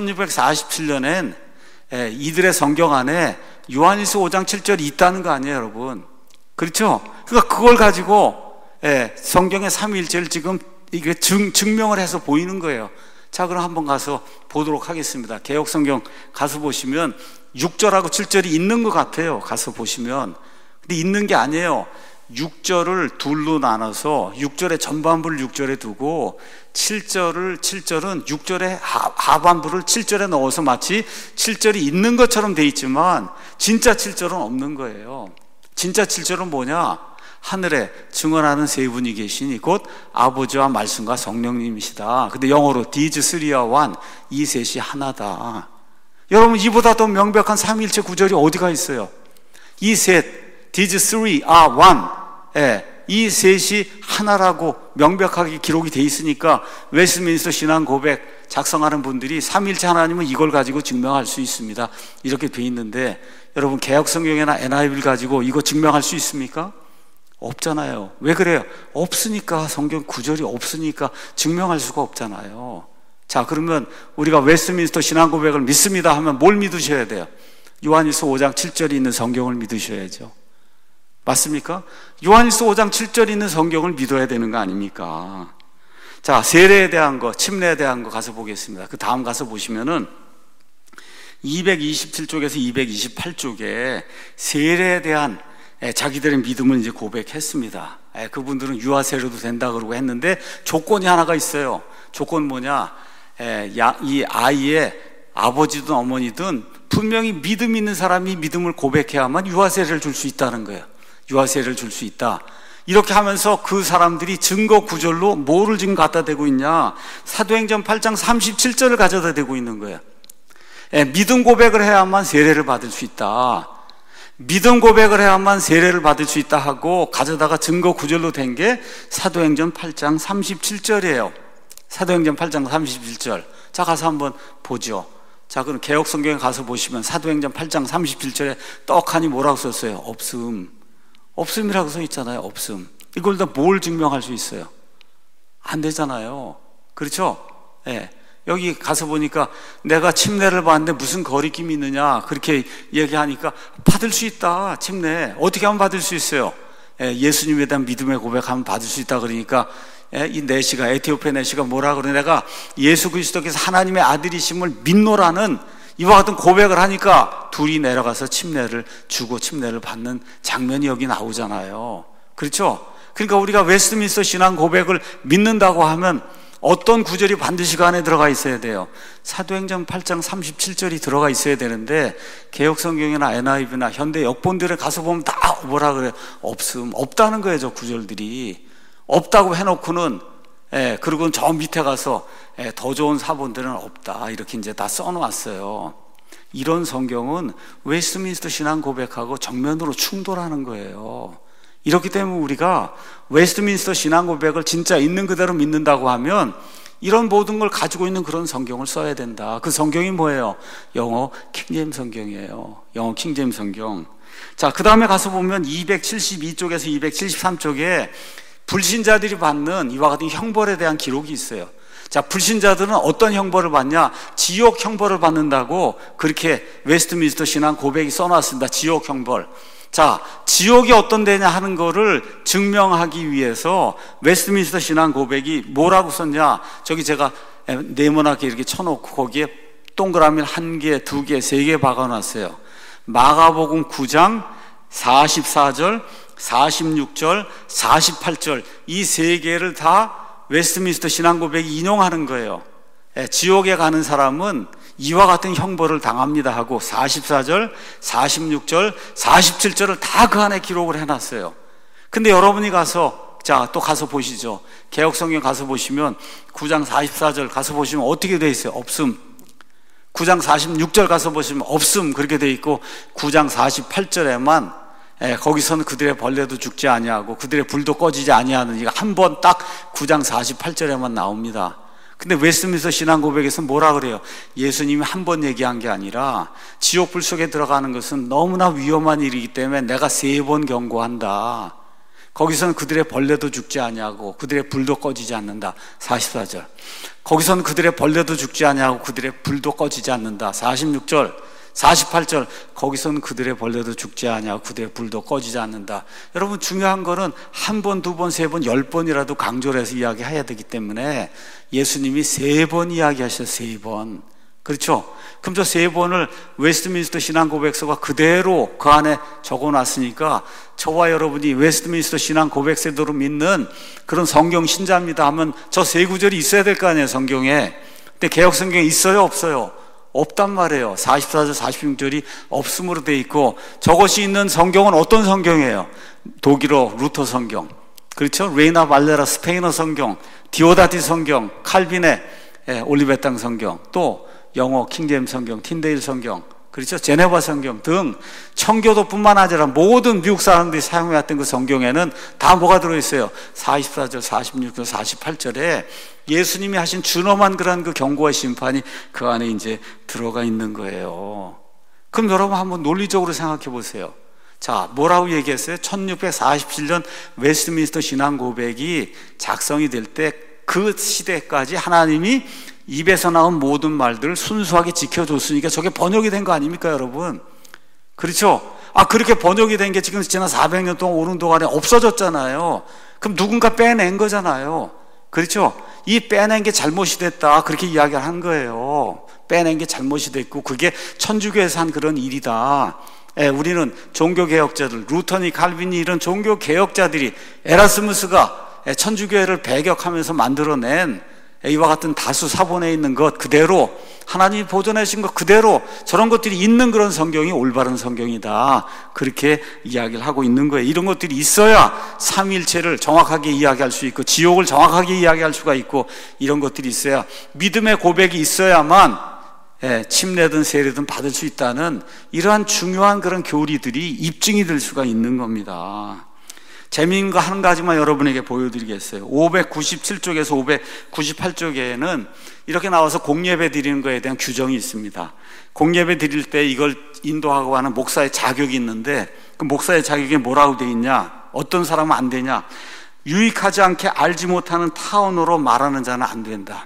1647년엔 이들의 성경 안에 요한일서 5장 7절이 있다는 거 아니에요, 여러분? 그렇죠? 그러니까 그걸 가지고 성경의 삼위일체를 지금 이게 증명을 해서 보이는 거예요. 자, 그럼 한번 가서 보도록 하겠습니다. 개역성경 가서 보시면 6절하고 7절이 있는 것 같아요. 가서 보시면. 근데 있는 게 아니에요. 6절을 둘로 나눠서 6절의 전반부를 6절에 두고 7절은 6절의 하반부를 7절에 넣어서 마치 7절이 있는 것처럼 돼 있지만 진짜 7절은 없는 거예요. 진짜 7절은 뭐냐? 하늘에 증언하는 세 분이 계시니 곧 아버지와 말씀과 성령님이시다. 근데 영어로 These three are one, 이 셋이 하나다. 여러분, 이보다 더 명백한 삼위일체 구절이 어디가 있어요? 이 셋, These three are one, 이 셋이 하나라고 명백하게 기록이 돼 있으니까 웨스트민스터 신앙 고백 작성하는 분들이 삼위일체 하나님은 이걸 가지고 증명할 수 있습니다, 이렇게 돼 있는데, 여러분 개역성경이나 NIV를 가지고 이거 증명할 수 있습니까? 없잖아요. 왜 그래요? 없으니까. 성경 구절이 없으니까 증명할 수가 없잖아요. 자, 그러면 우리가 웨스트민스터 신앙 고백을 믿습니다 하면 뭘 믿으셔야 돼요? 요한일서 5장 7절이 있는 성경을 믿으셔야죠. 맞습니까? 요한일서 5장 7절이 있는 성경을 믿어야 되는 거 아닙니까? 자, 세례에 대한 거, 침례에 대한 거 가서 보겠습니다. 그 다음 가서 보시면은 227쪽에서 228쪽에 세례에 대한 자기들의 믿음을 이제 고백했습니다. 그분들은 유아 세례도 된다 그러고 했는데 조건이 하나가 있어요. 조건 뭐냐? 이 아이의 아버지든 어머니든 분명히 믿음 있는 사람이 믿음을 고백해야만 유아 세례를 줄 수 있다는 거예요. 유아 세례를 줄 수 있다. 이렇게 하면서 그 사람들이 증거 구절로 뭐를 지금 갖다 대고 있냐? 사도행전 8장 37절을 가져다 대고 있는 거예요. 믿음 고백을 해야만 세례를 받을 수 있다. 믿음 고백을 해야만 세례를 받을 수 있다 하고 가져다가 증거 구절로 된 게 사도행전 8장 37절이에요. 사도행전 8장 37절. 자, 가서 한번 보죠. 자, 그럼 개역성경에 가서 보시면 사도행전 8장 37절에 떡하니 뭐라고 썼어요? 없음. 없음이라고 써 있잖아요. 없음. 이걸 다 뭘 증명할 수 있어요? 안 되잖아요. 그렇죠? 여기 가서 보니까 내가 침례를 받는데 무슨 거리낌이 있느냐 그렇게 얘기하니까 받을 수 있다. 침례 어떻게 하면 받을 수 있어요? 예수님에 대한 믿음의 고백하면 받을 수 있다. 그러니까 이 내시가, 에티오피아 내시가 뭐라 그래? 내가 예수 그리스도께서 하나님의 아들이심을 믿노라는 이와 같은 고백을 하니까 둘이 내려가서 침례를 주고 침례를 받는 장면이 여기 나오잖아요. 그렇죠? 그러니까 우리가 웨스트민스터 신앙 고백을 믿는다고 하면 어떤 구절이 반드시 그 안에 들어가 있어야 돼요? 사도행전 8장 37절이 들어가 있어야 되는데 개역성경이나 NIV나 현대 역본들에 가서 보면 다 뭐라 그래요? 없다는 거예요. 저 구절들이 없다고 해놓고는 그리고 저 밑에 가서 더 좋은 사본들은 없다 이렇게 이제 다 써놓았어요. 이런 성경은 웨스트민스터 신앙 고백하고 정면으로 충돌하는 거예요. 이렇기 때문에 우리가 웨스트민스터 신앙 고백을 진짜 있는 그대로 믿는다고 하면 이런 모든 걸 가지고 있는 그런 성경을 써야 된다. 그 성경이 뭐예요? 영어 킹제임스 성경이에요. 영어 킹제임스 성경. 자, 그 다음에 가서 보면 272쪽에서 273쪽에 불신자들이 받는 이와 같은 형벌에 대한 기록이 있어요. 자, 불신자들은 어떤 형벌을 받냐? 지옥 형벌을 받는다고 그렇게 웨스트민스터 신앙 고백이 써놨습니다. 지옥 형벌. 자, 지옥이 어떤 데냐 하는 거를 증명하기 위해서 웨스트민스터 신앙 고백이 뭐라고 썼냐? 저기 제가 네모나게 이렇게 쳐놓고 거기에 동그라미 1개, 2개, 3개 박아놨어요. 마가복음 9장 44절, 46절, 48절 이 3개를 다 웨스트민스터 신앙 고백이 인용하는 거예요. 지옥에 가는 사람은 이와 같은 형벌을 당합니다 하고 44절, 46절, 47절을 다 그 안에 기록을 해놨어요. 근데 여러분이 가서 또 가서 보시죠. 개역성경 가서 보시면 9장 44절 가서 보시면 어떻게 돼 있어요? 없음. 9장 46절 가서 보시면 없음 그렇게 돼 있고 9장 48절에만 거기서는 그들의 벌레도 죽지 아니하고 그들의 불도 꺼지지 아니하는 이가 한 번 딱 9장 48절에만 나옵니다. 근데 웨스트민스터 신앙 고백에서 뭐라 그래요? 예수님이 한 번 얘기한 게 아니라 지옥불 속에 들어가는 것은 너무나 위험한 일이기 때문에 내가 3번 경고한다. 거기서는 그들의 벌레도 죽지 아니하고 그들의 불도 꺼지지 않는다. 44절. 거기서는 그들의 벌레도 죽지 아니하고 그들의 불도 꺼지지 않는다. 46절. 48절. 거기서는 그들의 벌레도 죽지 아니하고 그들의 불도 꺼지지 않는다. 여러분 중요한 거는 한 번, 2번, 3번, 10번이라도 강조를 해서 이야기해야 되기 때문에 예수님이 3번 이야기하셨어요. 3번. 그렇죠? 그럼 저 3번을 웨스트민스터 신앙 고백서가 그대로 그 안에 적어놨으니까 저와 여러분이 웨스트민스터 신앙 고백서대로 믿는 그런 성경 신자입니다 하면 저 3구절이 있어야 될 거 아니에요, 성경에. 근데 개역성경에 있어요, 없어요? 없단 말이에요. 44절, 46절이 없음으로 돼 있고 저것이 있는 성경은 어떤 성경이에요? 독일어 루터 성경, 그렇죠? 레이나 발레라 스페인어 성경, 디오다티 성경, 칼빈의 올리베땅 성경, 또 영어 킹제임스 성경, 틴데일 성경, 그렇죠? 제네바 성경 등 청교도뿐만 아니라 모든 미국 사람들이 사용해왔던 그 성경에는 다 뭐가 들어있어요? 44절, 46절, 48절에 예수님이 하신 준엄한 그런 그 경고와 심판이 그 안에 이제 들어가 있는 거예요. 그럼 여러분 한번 논리적으로 생각해 보세요. 자, 뭐라고 얘기했어요? 1647년 웨스트민스터 신앙 고백이 작성이 될 때 그 시대까지 하나님이 입에서 나온 모든 말들을 순수하게 지켜줬으니까 저게 번역이 된 거 아닙니까, 여러분? 그렇죠? 그렇게 번역이 된 게 지금 지난 400년 동안 오는 동안에 없어졌잖아요. 그럼 누군가 빼낸 거잖아요. 그렇죠? 이 빼낸 게 잘못이 됐다. 그렇게 이야기를 한 거예요. 빼낸 게 잘못이 됐고, 그게 천주교에서 한 그런 일이다. 우리는 종교개혁자들, 루터니, 칼빈이 이런 종교개혁자들이 에라스무스가 천주교회를 배격하면서 만들어낸 이와 같은 다수 사본에 있는 것 그대로 하나님이 보존해 주신 것 그대로 저런 것들이 있는 그런 성경이 올바른 성경이다. 그렇게 이야기를 하고 있는 거예요. 이런 것들이 있어야 삼위일체를 정확하게 이야기할 수 있고 지옥을 정확하게 이야기할 수가 있고 이런 것들이 있어야 믿음의 고백이 있어야만 침례든 세례든 받을 수 있다는 이러한 중요한 그런 교리들이 입증이 될 수가 있는 겁니다. 재미있는 거 한 가지만 여러분에게 보여드리겠어요. 597쪽에서 598쪽에는 이렇게 나와서 공예배 드리는 거에 대한 규정이 있습니다. 공예배 드릴 때 이걸 인도하고 하는 목사의 자격이 있는데 그 목사의 자격이 뭐라고 돼 있냐? 어떤 사람은 안 되냐? 유익하지 않게 알지 못하는 타언어로 말하는 자는 안 된다.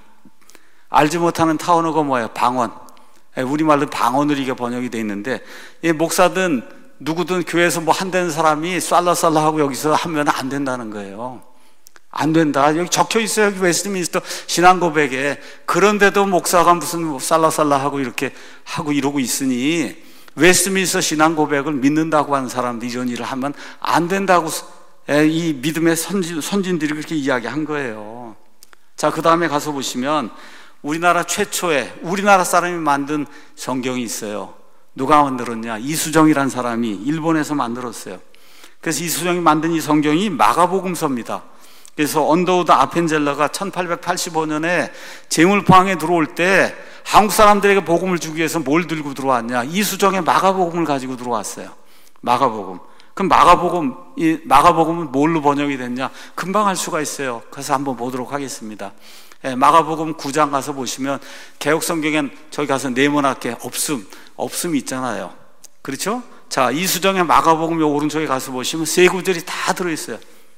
알지 못하는 타언어가 뭐예요? 방언. 우리말로 방언으로 이게 번역이 돼 있는데 이 목사든 누구든 교회에서 뭐 한다는 사람이 쌀라쌀라 하고 여기서 하면 안 된다는 거예요. 안 된다. 여기 적혀 있어요. 여기 웨스트민스터 신앙 고백에. 그런데도 목사가 무슨 쌀라쌀라 하고 이렇게 하고 이러고 있으니 웨스트민스터 신앙 고백을 믿는다고 하는 사람들이 이런 일을 하면 안 된다고 이 믿음의 선진들이 그렇게 이야기한 거예요. 자, 그 다음에 가서 보시면 우리나라 최초의 우리나라 사람이 만든 성경이 있어요. 누가 만들었냐? 이수정이라는 사람이 일본에서 만들었어요. 그래서 이수정이 만든 이 성경이 마가복음서입니다. 그래서 언더우드 아펜젤러가 1885년에 제물포항에 들어올 때 한국 사람들에게 복음을 주기 위해서 뭘 들고 들어왔냐? 이수정의 마가복음을 가지고 들어왔어요. 마가복음. 그럼 이 마가복음은 뭘로 번역이 됐냐? 금방 알 수가 있어요. 그래서 한번 보도록 하겠습니다. 마가복음 9장 가서 보시면 개역성경엔 저기 가서 네모나게 없음이 있잖아요. 그렇죠? 자, 이수정의 마가복음 요 오른쪽에 가서 보시면 세 구절이 다 들어있어요.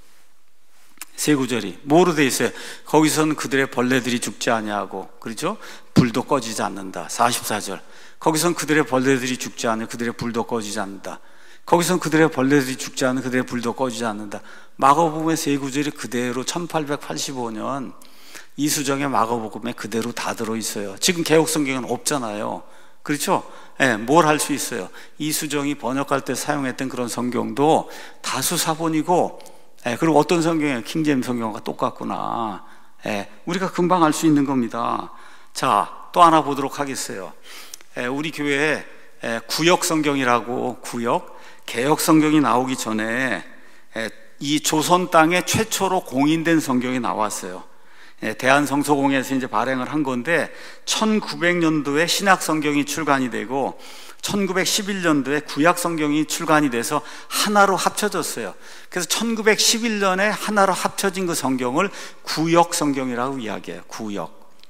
세 구절이 뭐로 되어 있어요? 거기서는 그들의 벌레들이 죽지 아니하고, 그렇죠? 불도 꺼지지 않는다. 44절. 거기서는 그들의 벌레들이 죽지 않으며 그들의 불도 꺼지지 않는다. 거기서는 그들의 벌레들이 죽지 않으며 그들의 불도 꺼지지 않는다. 마가복음의 세 구절이 그대로 1885년 이수정의 마가복음에 그대로 다 들어있어요. 지금 개역성경은 없잖아요. 그렇죠? 뭘 할 수 있어요? 이수정이 번역할 때 사용했던 그런 성경도 다수 사본이고, 그리고 어떤 성경이에요? 킹제임스 성경과 똑같구나. 우리가 금방 알 수 있는 겁니다. 자, 또 하나 보도록 하겠어요. 우리 교회에 구역 성경이라고, 개역 성경이 나오기 전에 이 조선 땅에 최초로 공인된 성경이 나왔어요. 대한성서공회에서 이제 발행을 한 건데 1900년도에 신약 성경이 출간이 되고 1911년도에 구약 성경이 출간이 돼서 하나로 합쳐졌어요. 그래서 1911년에 하나로 합쳐진 그 성경을 구역 성경이라고 이야기해요. 구역.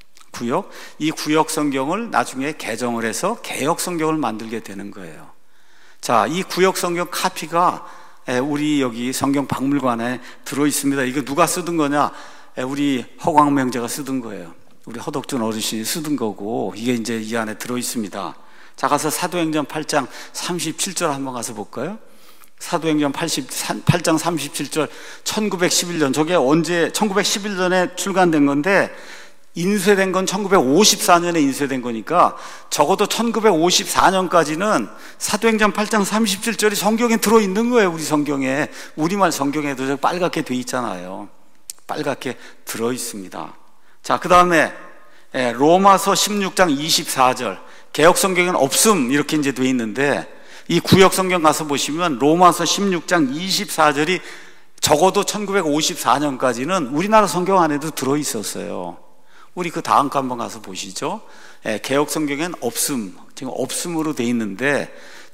이 구역 성경을 나중에 개정을 해서 개역 성경을 만들게 되는 거예요. 자, 이 구역 성경 카피가 우리 여기 성경 박물관에 들어 있습니다. 이거 누가 쓰던 거냐? 우리 허광무 형제가 쓰던 거예요. 우리 허덕준 어르신이 쓰던 거고, 이게 이제 이 안에 들어 있습니다. 자, 가서 사도행전 8장 37절 한번 가서 볼까요? 사도행전 8장 37절. 1911년, 저게 언제 1911년에 출간된 건데 인쇄된 건 1954년에 인쇄된 거니까 적어도 1954년까지는 사도행전 8장 37절이 성경에 들어있는 거예요. 우리 성경에, 우리말 성경에도 저 빨갛게 돼 있잖아요. 빨갛게 들어있습니다. 자, 그 다음에 로마서 16장 24절. 개역성경은 없음 이렇게 이제 돼 있는데 이 구역성경 가서 보시면 로마서 16장 24절이 적어도 1954년까지는 우리나라 성경 안에도 들어있었어요. 우리 그 다음 거 한번 가서 보시죠. 개역성경엔 없음, 지금 없음으로 돼 있는데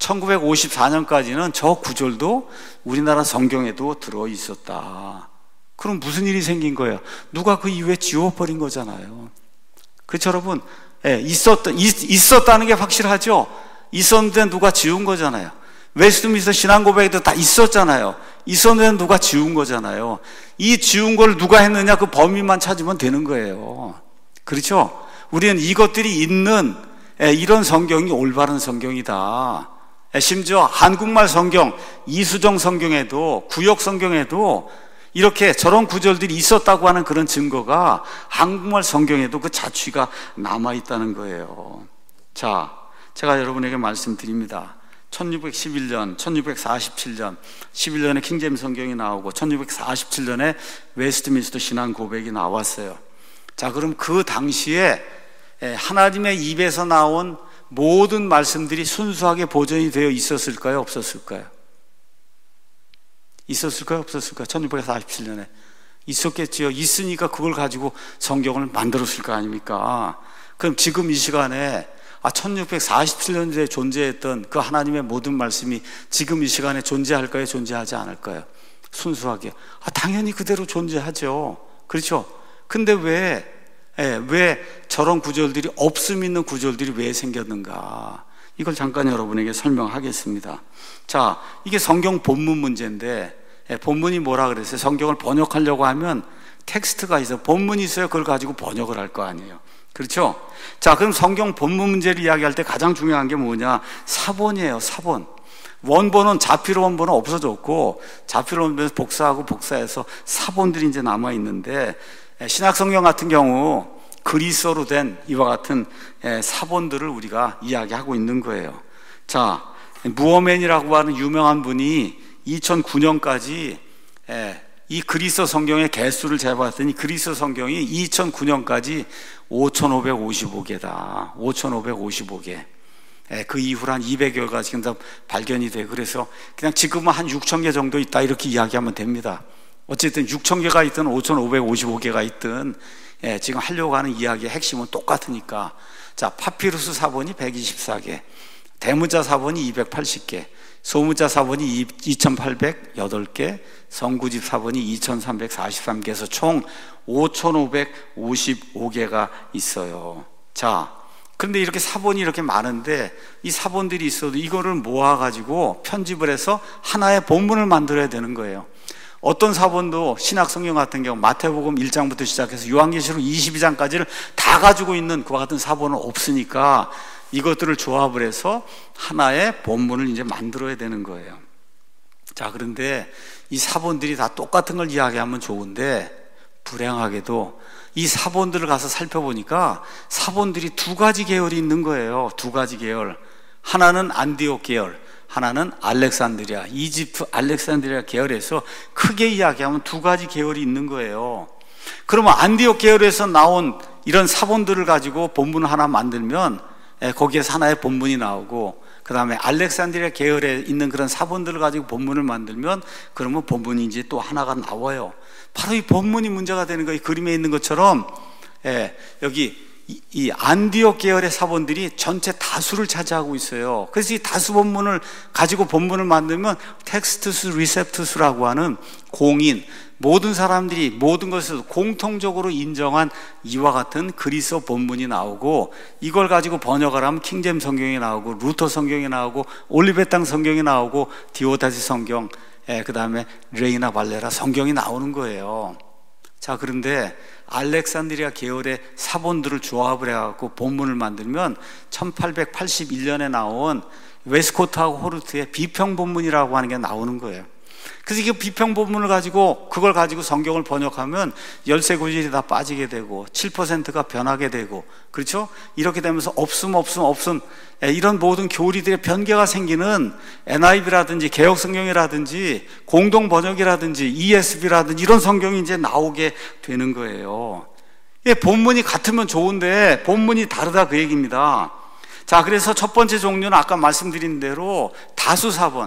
1954년까지는 저 구절도 우리나라 성경에도 들어있었다. 그럼 무슨 일이 생긴 거예요? 누가 그 이후에 지워버린 거잖아요. 그렇죠, 여러분? 있었다는 게 확실하죠? 있었는데 누가 지운 거잖아요. 웨스트민스터 신앙고백에도 다 있었잖아요. 있었는데 누가 지운 거잖아요. 이 지운 걸 누가 했느냐? 그 범인만 찾으면 되는 거예요. 그렇죠? 우리는 이것들이 있는 이런 성경이 올바른 성경이다. 심지어 한국말 성경, 이수정 성경에도, 구역 성경에도 이렇게 저런 구절들이 있었다고 하는 그런 증거가 한국말 성경에도 그 자취가 남아있다는 거예요. 자, 제가 여러분에게 말씀드립니다. 1611년, 1647년, 11년에 킹제임스 성경이 나오고 1647년에 웨스트민스터 신앙 고백이 나왔어요. 자, 그럼 그 당시에 하나님의 입에서 나온 모든 말씀들이 순수하게 보존이 되어 있었을까요? 없었을까요? 있었을까요? 없었을까요? 1647년에 있었겠지요. 있으니까 그걸 가지고 성경을 만들었을 거 아닙니까? 그럼 지금 이 시간에 1647년도에 존재했던 그 하나님의 모든 말씀이 지금 이 시간에 존재할까요? 존재하지 않을까요? 순수하게 당연히 그대로 존재하죠. 그렇죠? 근데 왜 저런 구절들이 없음 있는 구절들이 왜 생겼는가? 이걸 잠깐 여러분에게 설명하겠습니다. 자, 이게 성경 본문 문제인데 본문이 뭐라 그랬어요? 성경을 번역하려고 하면 텍스트가 있어요. 본문이 있어요. 그걸 가지고 번역을 할 거 아니에요. 그렇죠? 자, 그럼 성경 본문 문제를 이야기할 때 가장 중요한 게 뭐냐? 사본이에요. 사본. 원본은 자필 원본은 없어졌고 자필 원본에서 복사해서 사본들이 이제 남아 있는데 신약 성경 같은 경우 그리스어로 된 이와 같은 사본들을 우리가 이야기하고 있는 거예요. 자, 무어맨이라고 하는 유명한 분이 2009년까지 이 그리스 성경의 개수를 재봤더니 그리스 성경이 2009년까지 5,555개다. 5,555개. 그 이후로 한 200여가 지금 다 발견이 돼. 그래서 그냥 지금은 한 6,000개 정도 있다 이렇게 이야기하면 됩니다. 어쨌든 6,000개가 있든 5,555개가 있든 지금 하려고 하는 이야기의 핵심은 똑같으니까. 자, 파피루스 사본이 124개, 대문자 사본이 280개, 소문자 사본이 2,808개, 성구집 사본이 2,343개에서 총 5,555개가 있어요. 자, 그런데 이렇게 사본이 이렇게 많은데 이 사본들이 있어도 이거를 모아가지고 편집을 해서 하나의 본문을 만들어야 되는 거예요. 어떤 사본도 신약성경 같은 경우 마태복음 1장부터 시작해서 요한계시록 22장까지를 다 가지고 있는 그와 같은 사본은 없으니까 이것들을 조합을 해서 하나의 본문을 이제 만들어야 되는 거예요. 자, 그런데 이 사본들이 다 똑같은 걸 이야기하면 좋은데 불행하게도 이 사본들을 가서 살펴보니까 사본들이 두 가지 계열이 있는 거예요. 두 가지 계열. 하나는 안디옥 계열, 하나는 알렉산드리아, 이집트 알렉산드리아 계열에서 크게 이야기하면 두 가지 계열이 있는 거예요. 그러면 안디옥 계열에서 나온 이런 사본들을 가지고 본문을 하나 만들면 거기에서 하나의 본문이 나오고, 그 다음에 알렉산드리아 계열에 있는 그런 사본들을 가지고 본문을 만들면 그러면 본문이 이제 또 하나가 나와요. 바로 이 본문이 문제가 되는 거예요. 그림에 있는 것처럼 여기 이 안디옥 계열의 사본들이 전체 다수를 차지하고 있어요. 그래서 이 다수 본문을 가지고 본문을 만들면 텍스투스 리셉투스라고 하는 공인, 모든 사람들이 모든 것을 공통적으로 인정한 이와 같은 그리스어 본문이 나오고, 이걸 가지고 번역을 하면 킹제임 성경이 나오고, 루터 성경이 나오고, 올리베탕 성경이 나오고, 디오다시 성경, 그 다음에 레이나 발레라 성경이 나오는 거예요. 자, 그런데 알렉산드리아 계열의 사본들을 조합을 해갖고 본문을 만들면 1881년에 나온 웨스코트하고 호르트의 비평 본문이라고 하는 게 나오는 거예요. 그래서 이 비평 본문을 가지고 그걸 가지고 성경을 번역하면 열세 구절이 다 빠지게 되고 7%가 변하게 되고, 그렇죠? 이렇게 되면서 없음 이런 모든 교리들의 변개가 생기는 NIV라든지 개역 성경이라든지 공동 번역이라든지 ESV라든지 이런 성경이 이제 나오게 되는 거예요. 본문이 같으면 좋은데 본문이 다르다 그 얘기입니다. 자, 그래서 첫 번째 종류는 아까 말씀드린 대로 다수사본,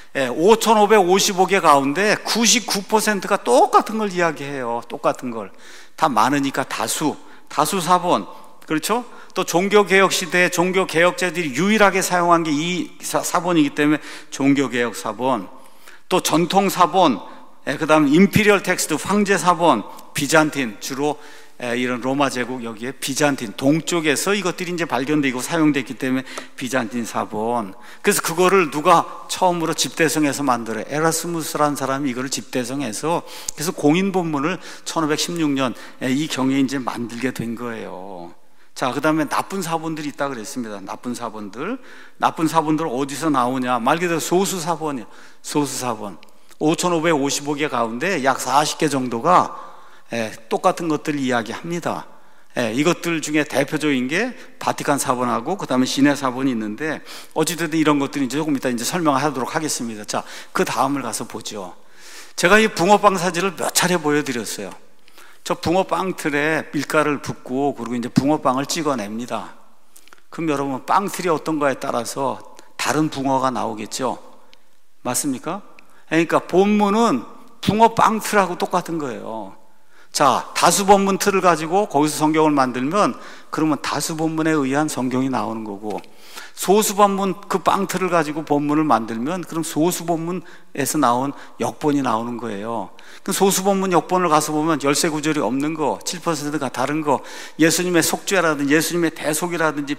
5,555개 가운데 99%가 똑같은 걸 이야기해요. 똑같은 걸. 다 많으니까 다수사본. 그렇죠? 또 종교개혁 시대에 종교개혁자들이 유일하게 사용한 게 이 사본이기 때문에 종교개혁 사본. 또 전통 사본, 그 다음 임피리얼 텍스트, 황제 사본, 비잔틴, 주로 이런 로마 제국 여기에 비잔틴 동쪽에서 이것들이 이제 발견되고 사용됐기 때문에 비잔틴 사본. 그래서 그거를 누가 처음으로 집대성해서 만들어요. 에라스무스라는 사람이 이거를 집대성해서, 그래서 공인 본문을 1516년 이 경에 이제 만들게 된 거예요. 자, 그 다음에 나쁜 사본들이 있다 그랬습니다. 나쁜 사본들 어디서 나오냐? 말 그대로 소수사본이에요. 소수사본 5,555개 가운데 약 40개 정도가 똑같은 것들을 이야기합니다. 이것들 중에 대표적인 게 바티칸 사본하고 그 다음에 시내 사본이 있는데, 어찌됐든 이런 것들이 이제 조금 이따 이제 설명하도록 하겠습니다. 자, 그 다음을 가서 보죠. 제가 이 붕어빵 사진을 몇 차례 보여드렸어요. 저 붕어빵 틀에 밀가루를 붓고 그리고 이제 붕어빵을 찍어냅니다. 그럼 여러분, 빵틀이 어떤 거에 따라서 다른 붕어가 나오겠죠? 맞습니까? 그러니까 본문은 붕어빵 틀하고 똑같은 거예요. 자, 다수본문 틀을 가지고 거기서 성경을 만들면 그러면 다수본문에 의한 성경이 나오는 거고, 소수본문 그 빵틀을 가지고 본문을 만들면 그럼 소수본문에서 나온 역본이 나오는 거예요. 소수본문 역본을 가서 보면 열세 구절이 없는 거, 7%가 다른 거, 예수님의 속죄라든지 예수님의 대속이라든지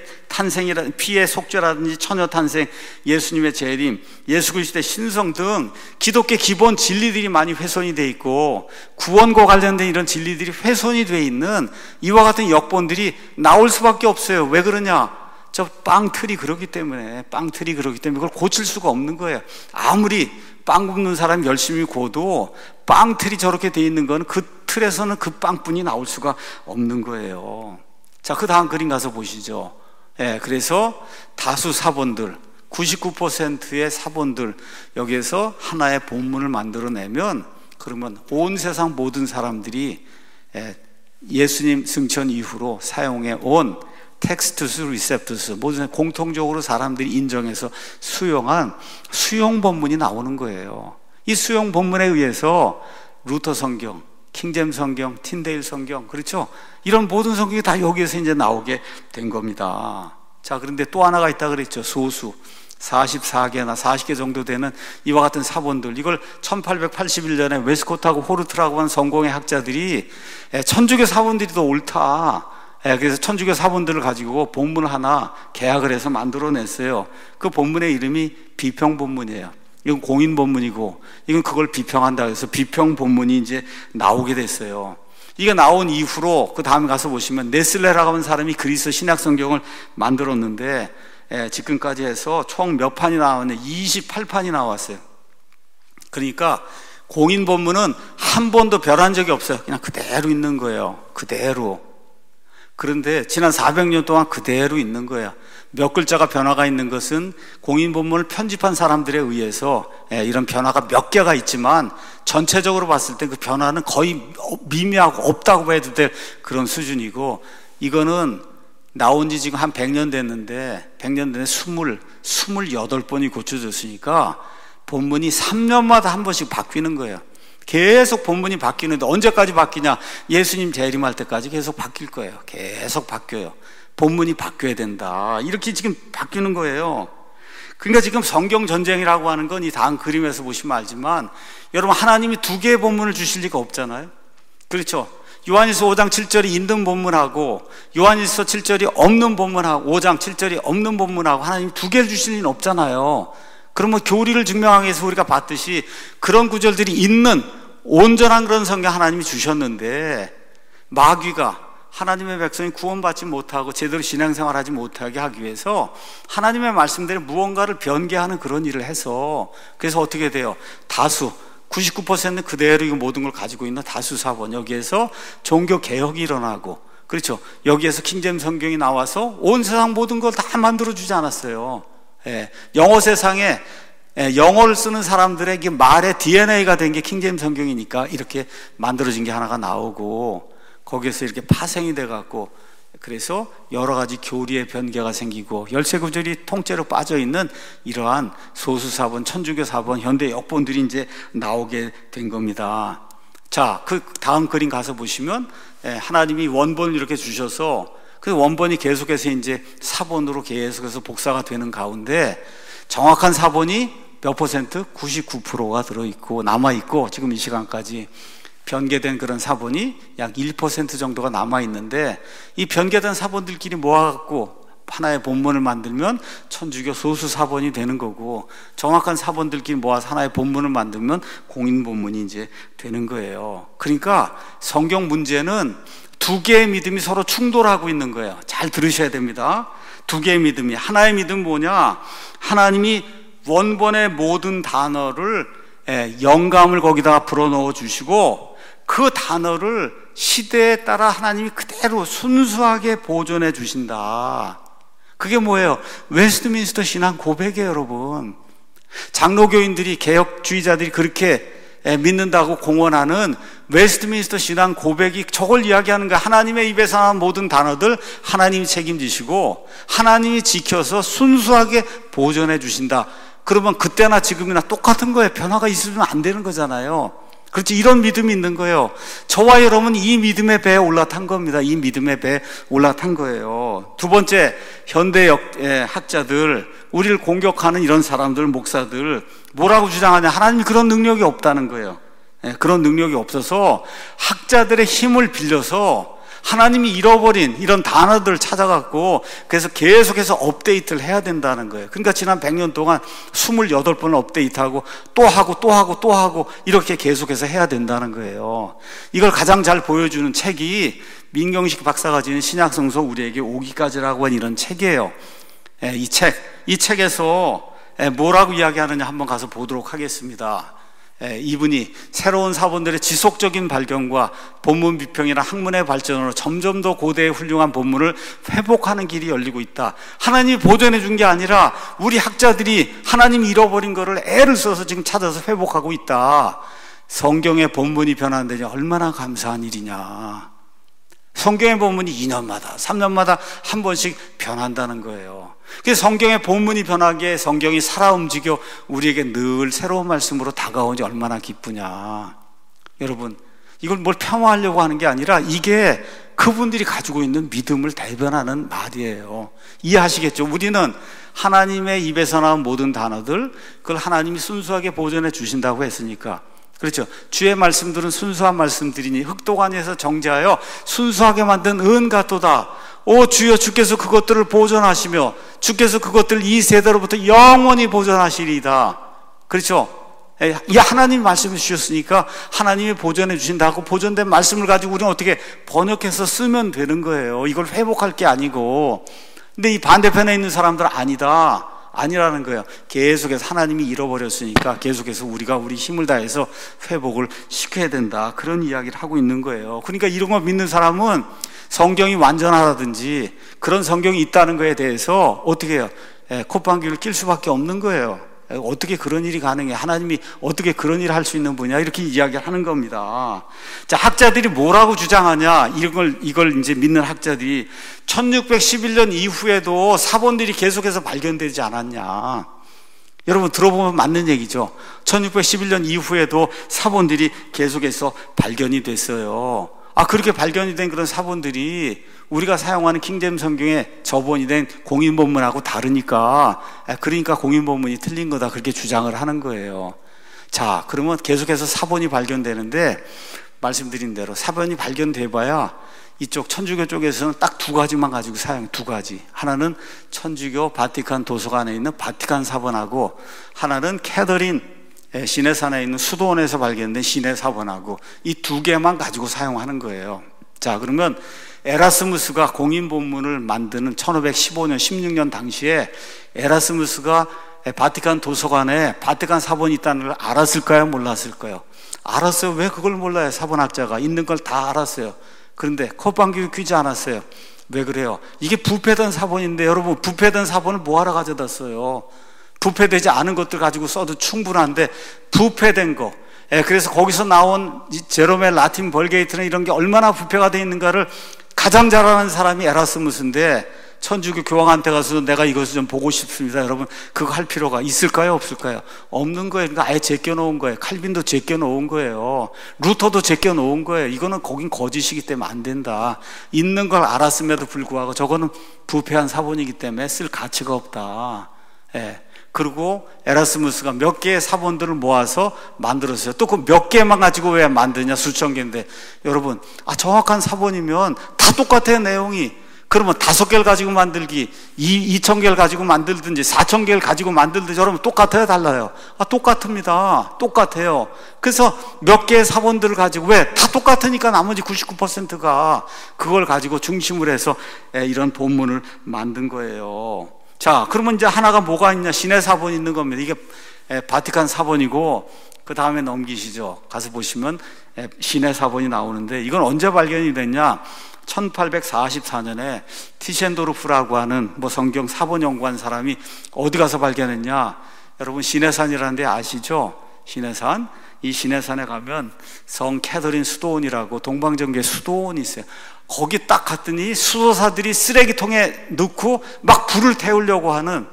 피의 속죄라든지 처녀 탄생, 예수님의 재림, 예수 그리스도의 신성 등 기독교 기본 진리들이 많이 훼손이 돼 있고, 구원과 관련된 이런 진리들이 훼손이 돼 있는 이와 같은 역본들이 나올 수밖에 없어요. 왜 그러냐? 저 빵틀이 그렇기 때문에 그걸 고칠 수가 없는 거예요. 아무리 빵 굽는 사람이 열심히 구워도 빵틀이 저렇게 돼 있는 건 그 틀에서는 그 빵뿐이 나올 수가 없는 거예요. 자, 그 다음 그림 가서 보시죠. 그래서 다수 사본들, 99%의 사본들, 여기에서 하나의 본문을 만들어내면 그러면 온 세상 모든 사람들이 예수님 승천 이후로 사용해 온 텍스트스, 리셉트스, 모든 공통적으로 사람들이 인정해서 수용한 수용 본문이 나오는 거예요. 이 수용 본문에 의해서 루터 성경, 킹잼 성경, 틴데일 성경, 그렇죠? 이런 모든 성경이 다 여기에서 이제 나오게 된 겁니다. 자, 그런데 또 하나가 있다 그랬죠. 소수 44개나 40개 정도 되는 이와 같은 사본들, 이걸 1881년에 웨스코트하고 호르트라고 하는 성공의 학자들이 천주교 사본들이 더 옳다, 그래서 천주교 사본들을 가지고 본문 하나 개약을 해서 만들어냈어요. 그 본문의 이름이 비평 본문이에요. 이건 공인 본문이고 이건 그걸 비평한다 해서 비평 본문이 이제 나오게 됐어요. 이게 나온 이후로 그 다음에 가서 보시면 네슬레라고 하는 사람이 그리스 신약 성경을 만들었는데 지금까지 해서 총 몇 판이 나왔는데 28판이 나왔어요. 그러니까 공인 본문은 한 번도 변한 적이 없어요. 그냥 그대로 있는 거예요. 그대로. 그런데 지난 400년 동안 그대로 있는 거예요. 몇 글자가 변화가 있는 것은 공인 본문을 편집한 사람들에 의해서 이런 변화가 몇 개가 있지만 전체적으로 봤을 때 그 변화는 거의 미미하고 없다고 해도 될 그런 수준이고, 이거는 나온 지 지금 한 100년 됐는데 100년 전에 28번이 고쳐졌으니까 본문이 3년마다 한 번씩 바뀌는 거예요. 계속 본문이 바뀌는데 언제까지 바뀌냐? 예수님 재림할 때까지 계속 바뀔 거예요. 계속 바뀌어요. 본문이 바뀌어야 된다, 이렇게 지금 바뀌는 거예요. 그러니까 지금 성경 전쟁이라고 하는 건 이 다음 그림에서 보시면 알지만, 여러분 하나님이 두 개의 본문을 주실 리가 없잖아요. 그렇죠? 요한일서 5장 7절이 있는 본문하고 요한일서 7절이 없는 본문하고 5장 7절이 없는 본문하고 하나님이 두 개를 주실 리는 없잖아요. 그러면 교리를 증명하기 위해서 우리가 봤듯이 그런 구절들이 있는 온전한 그런 성경 하나님이 주셨는데, 마귀가 하나님의 백성이 구원받지 못하고 제대로 신앙생활하지 못하게 하기 위해서 하나님의 말씀대로 무언가를 변개하는 그런 일을 해서, 그래서 어떻게 돼요? 다수 99%는 그대로 이 모든 걸 가지고 있는 다수 사본, 여기에서 종교 개혁이 일어나고, 그렇죠? 여기에서 킹잼 성경이 나와서 온 세상 모든 걸 다 만들어주지 않았어요. 영어 세상에 영어를 쓰는 사람들에게 말의 DNA가 된 게 킹잼 성경이니까 이렇게 만들어진 게 하나가 나오고, 거기에서 이렇게 파생이 돼갖고, 그래서 여러 가지 교리의 변개가 생기고 13구절이 통째로 빠져있는 이러한 소수사본, 천주교 사본, 현대 역본들이 이제 나오게 된 겁니다. 자, 그 다음 그림 가서 보시면 하나님이 원본을 이렇게 주셔서 그 원본이 계속해서 이제 사본으로 계속해서 복사가 되는 가운데 정확한 사본이 몇 퍼센트? 99%가 들어있고 남아있고, 지금 이 시간까지 변개된 그런 사본이 약 1% 정도가 남아있는데, 이 변개된 사본들끼리 모아갖고 하나의 본문을 만들면 천주교 소수 사본이 되는 거고, 정확한 사본들끼리 모아서 하나의 본문을 만들면 공인 본문이 이제 되는 거예요. 그러니까 성경 문제는 두 개의 믿음이 서로 충돌하고 있는 거예요. 잘 들으셔야 됩니다. 두 개의 믿음이, 하나의 믿음은 뭐냐? 하나님이 원본의 모든 단어를 영감을 거기다가 불어넣어 주시고 그 단어를 시대에 따라 하나님이 그대로 순수하게 보존해 주신다. 그게 뭐예요? 웨스트민스터 신앙 고백이에요, 여러분. 장로교인들이, 개혁주의자들이 그렇게 믿는다고 공언하는 웨스트민스터 신앙 고백이 저걸 이야기하는 거야. 하나님의 입에서 나온 모든 단어들 하나님이 책임지시고 하나님이 지켜서 순수하게 보존해 주신다. 그러면 그때나 지금이나 똑같은 거예요. 변화가 있으면 안 되는 거잖아요. 그렇지? 이런 믿음이 있는 거예요. 저와 여러분은 이 믿음의 배에 올라탄 겁니다. 이 믿음의 배에 올라탄 거예요. 두 번째, 현대 학자들, 우리를 공격하는 이런 사람들, 목사들 뭐라고 주장하냐? 하나님이 그런 능력이 없다는 거예요. 그런 능력이 없어서 학자들의 힘을 빌려서 하나님이 잃어버린 이런 단어들을 찾아갖고 그래서 계속해서 업데이트를 해야 된다는 거예요. 그러니까 지난 100년 동안 28번을 업데이트하고 또 하고 또 하고 또 하고 이렇게 계속해서 해야 된다는 거예요. 이걸 가장 잘 보여주는 책이 민경식 박사가 지은 신약성서 우리에게 오기까지라고 한 이런 책이에요. 이 책에서 뭐라고 이야기하느냐 한번 가서 보도록 하겠습니다. 이분이 새로운 사본들의 지속적인 발견과 본문 비평이나 학문의 발전으로 점점 더 고대의 훌륭한 본문을 회복하는 길이 열리고 있다. 하나님이 보존해 준 게 아니라 우리 학자들이 하나님이 잃어버린 거를 애를 써서 지금 찾아서 회복하고 있다. 성경의 본문이 변한다니 얼마나 감사한 일이냐. 성경의 본문이 2년마다 3년마다 한 번씩 변한다는 거예요. 그래서 성경의 본문이 변하기에 성경이 살아 움직여 우리에게 늘 새로운 말씀으로 다가오니 얼마나 기쁘냐. 여러분, 이걸 뭘 폄하하려고 하는 게 아니라 이게 그분들이 가지고 있는 믿음을 대변하는 말이에요. 이해하시겠죠? 우리는 하나님의 입에서 나온 모든 단어들, 그걸 하나님이 순수하게 보존해 주신다고 했으니까, 그렇죠? 주의 말씀들은 순수한 말씀들이니 흙도가니에서 정제하여 순수하게 만든 은 같도다. 오 주여, 주께서 그것들을 보존하시며 주께서 그것들을 이 세대로부터 영원히 보존하시리이다. 그렇죠? 이 하나님이 말씀을 주셨으니까 하나님이 보존해 주신다고 보존된 말씀을 가지고 우리는 어떻게 번역해서 쓰면 되는 거예요. 이걸 회복할 게 아니고. 근데 이 반대편에 있는 사람들은 아니라는 거예요. 계속해서 하나님이 잃어버렸으니까 계속해서 우리가 우리 힘을 다해서 회복을 시켜야 된다, 그런 이야기를 하고 있는 거예요. 그러니까 이런 거 믿는 사람은 성경이 완전하다든지 그런 성경이 있다는 거에 대해서 어떻게 해요? 콧방귀를 낄 수밖에 없는 거예요. 어떻게 그런 일이 가능해? 하나님이 어떻게 그런 일을 할 수 있는 분이야? 이렇게 이야기를 하는 겁니다. 자, 학자들이 뭐라고 주장하냐? 이걸 이제 믿는 학자들이 1611년 이후에도 사본들이 계속해서 발견되지 않았냐? 여러분 들어보면 맞는 얘기죠. 1611년 이후에도 사본들이 계속해서 발견이 됐어요. 그렇게 발견이 된 그런 사본들이 우리가 사용하는 킹제임 성경의 저본이 된 공인본문하고 다르니까, 그러니까 공인본문이 틀린 거다, 그렇게 주장을 하는 거예요. 자, 그러면 계속해서 사본이 발견되는데, 말씀드린 대로 사본이 발견돼봐야 이쪽 천주교 쪽에서는 딱 두 가지만 가지고 사용해. 두 가지. 하나는 천주교 바티칸 도서관에 있는 바티칸 사본하고, 하나는 캐더린 시내산에 있는 수도원에서 발견된 시내 사본하고, 이 두 개만 가지고 사용하는 거예요. 자, 그러면 에라스무스가 공인본문을 만드는 1515년, 16년 당시에 에라스무스가 바티칸 도서관에 바티칸 사본이 있다는 걸 알았을까요? 몰랐을까요? 알았어요. 왜 그걸 몰라요? 사본학자가 있는 걸 다 알았어요. 그런데 콧방귀 뀌지 않았어요. 왜 그래요? 이게 부패된 사본인데, 여러분 부패된 사본을 뭐하러 가져다 써요? 부패되지 않은 것들 가지고 써도 충분한데 부패된 거, 그래서 거기서 나온 제롬의 라틴 벌게이트는 이런 게 얼마나 부패가 되어 있는가를 가장 잘 아는 사람이 에라스무스인데, 천주교 교황한테 가서 내가 이것을 좀 보고 싶습니다. 여러분 그거 할 필요가 있을까요? 없을까요? 없는 거예요. 그러니까 아예 제껴놓은 거예요. 칼빈도 제껴놓은 거예요. 루터도 제껴놓은 거예요. 이거는 거긴 거짓이기 때문에 안 된다. 있는 걸 알았음에도 불구하고 저거는 부패한 사본이기 때문에 쓸 가치가 없다. 그리고 에라스무스가 몇 개의 사본들을 모아서 만들었어요. 또 그 몇 개만 가지고 왜 만드냐? 수천 개인데. 여러분, 정확한 사본이면 다 똑같아요, 내용이. 그러면 5개를 가지고 만들기, 2,000개를 가지고 만들든지 4,000개를 가지고 만들든지, 여러분 똑같아요, 달라요? 똑같습니다. 똑같아요. 그래서 몇 개의 사본들을 가지고, 왜? 다 똑같으니까 나머지 99%가 그걸 가지고 중심을 해서 이런 본문을 만든 거예요. 자, 그러면 이제 하나가 뭐가 있냐? 시내 사본이 있는 겁니다. 이게 바티칸 사본이고, 그 다음에 넘기시죠. 가서 보시면 시내 사본이 나오는데, 이건 언제 발견이 됐냐? 1844년에 티셴도르프라고 하는 성경 사본 연구한 사람이 어디 가서 발견했냐? 여러분 시내산이라는 데 아시죠? 시내산. 이 시내산에 가면 성 캐더린 수도원이라고 동방정교회 수도원이 있어요. 거기 딱 갔더니 수도사들이 쓰레기통에 넣고 막 불을 태우려고 하는,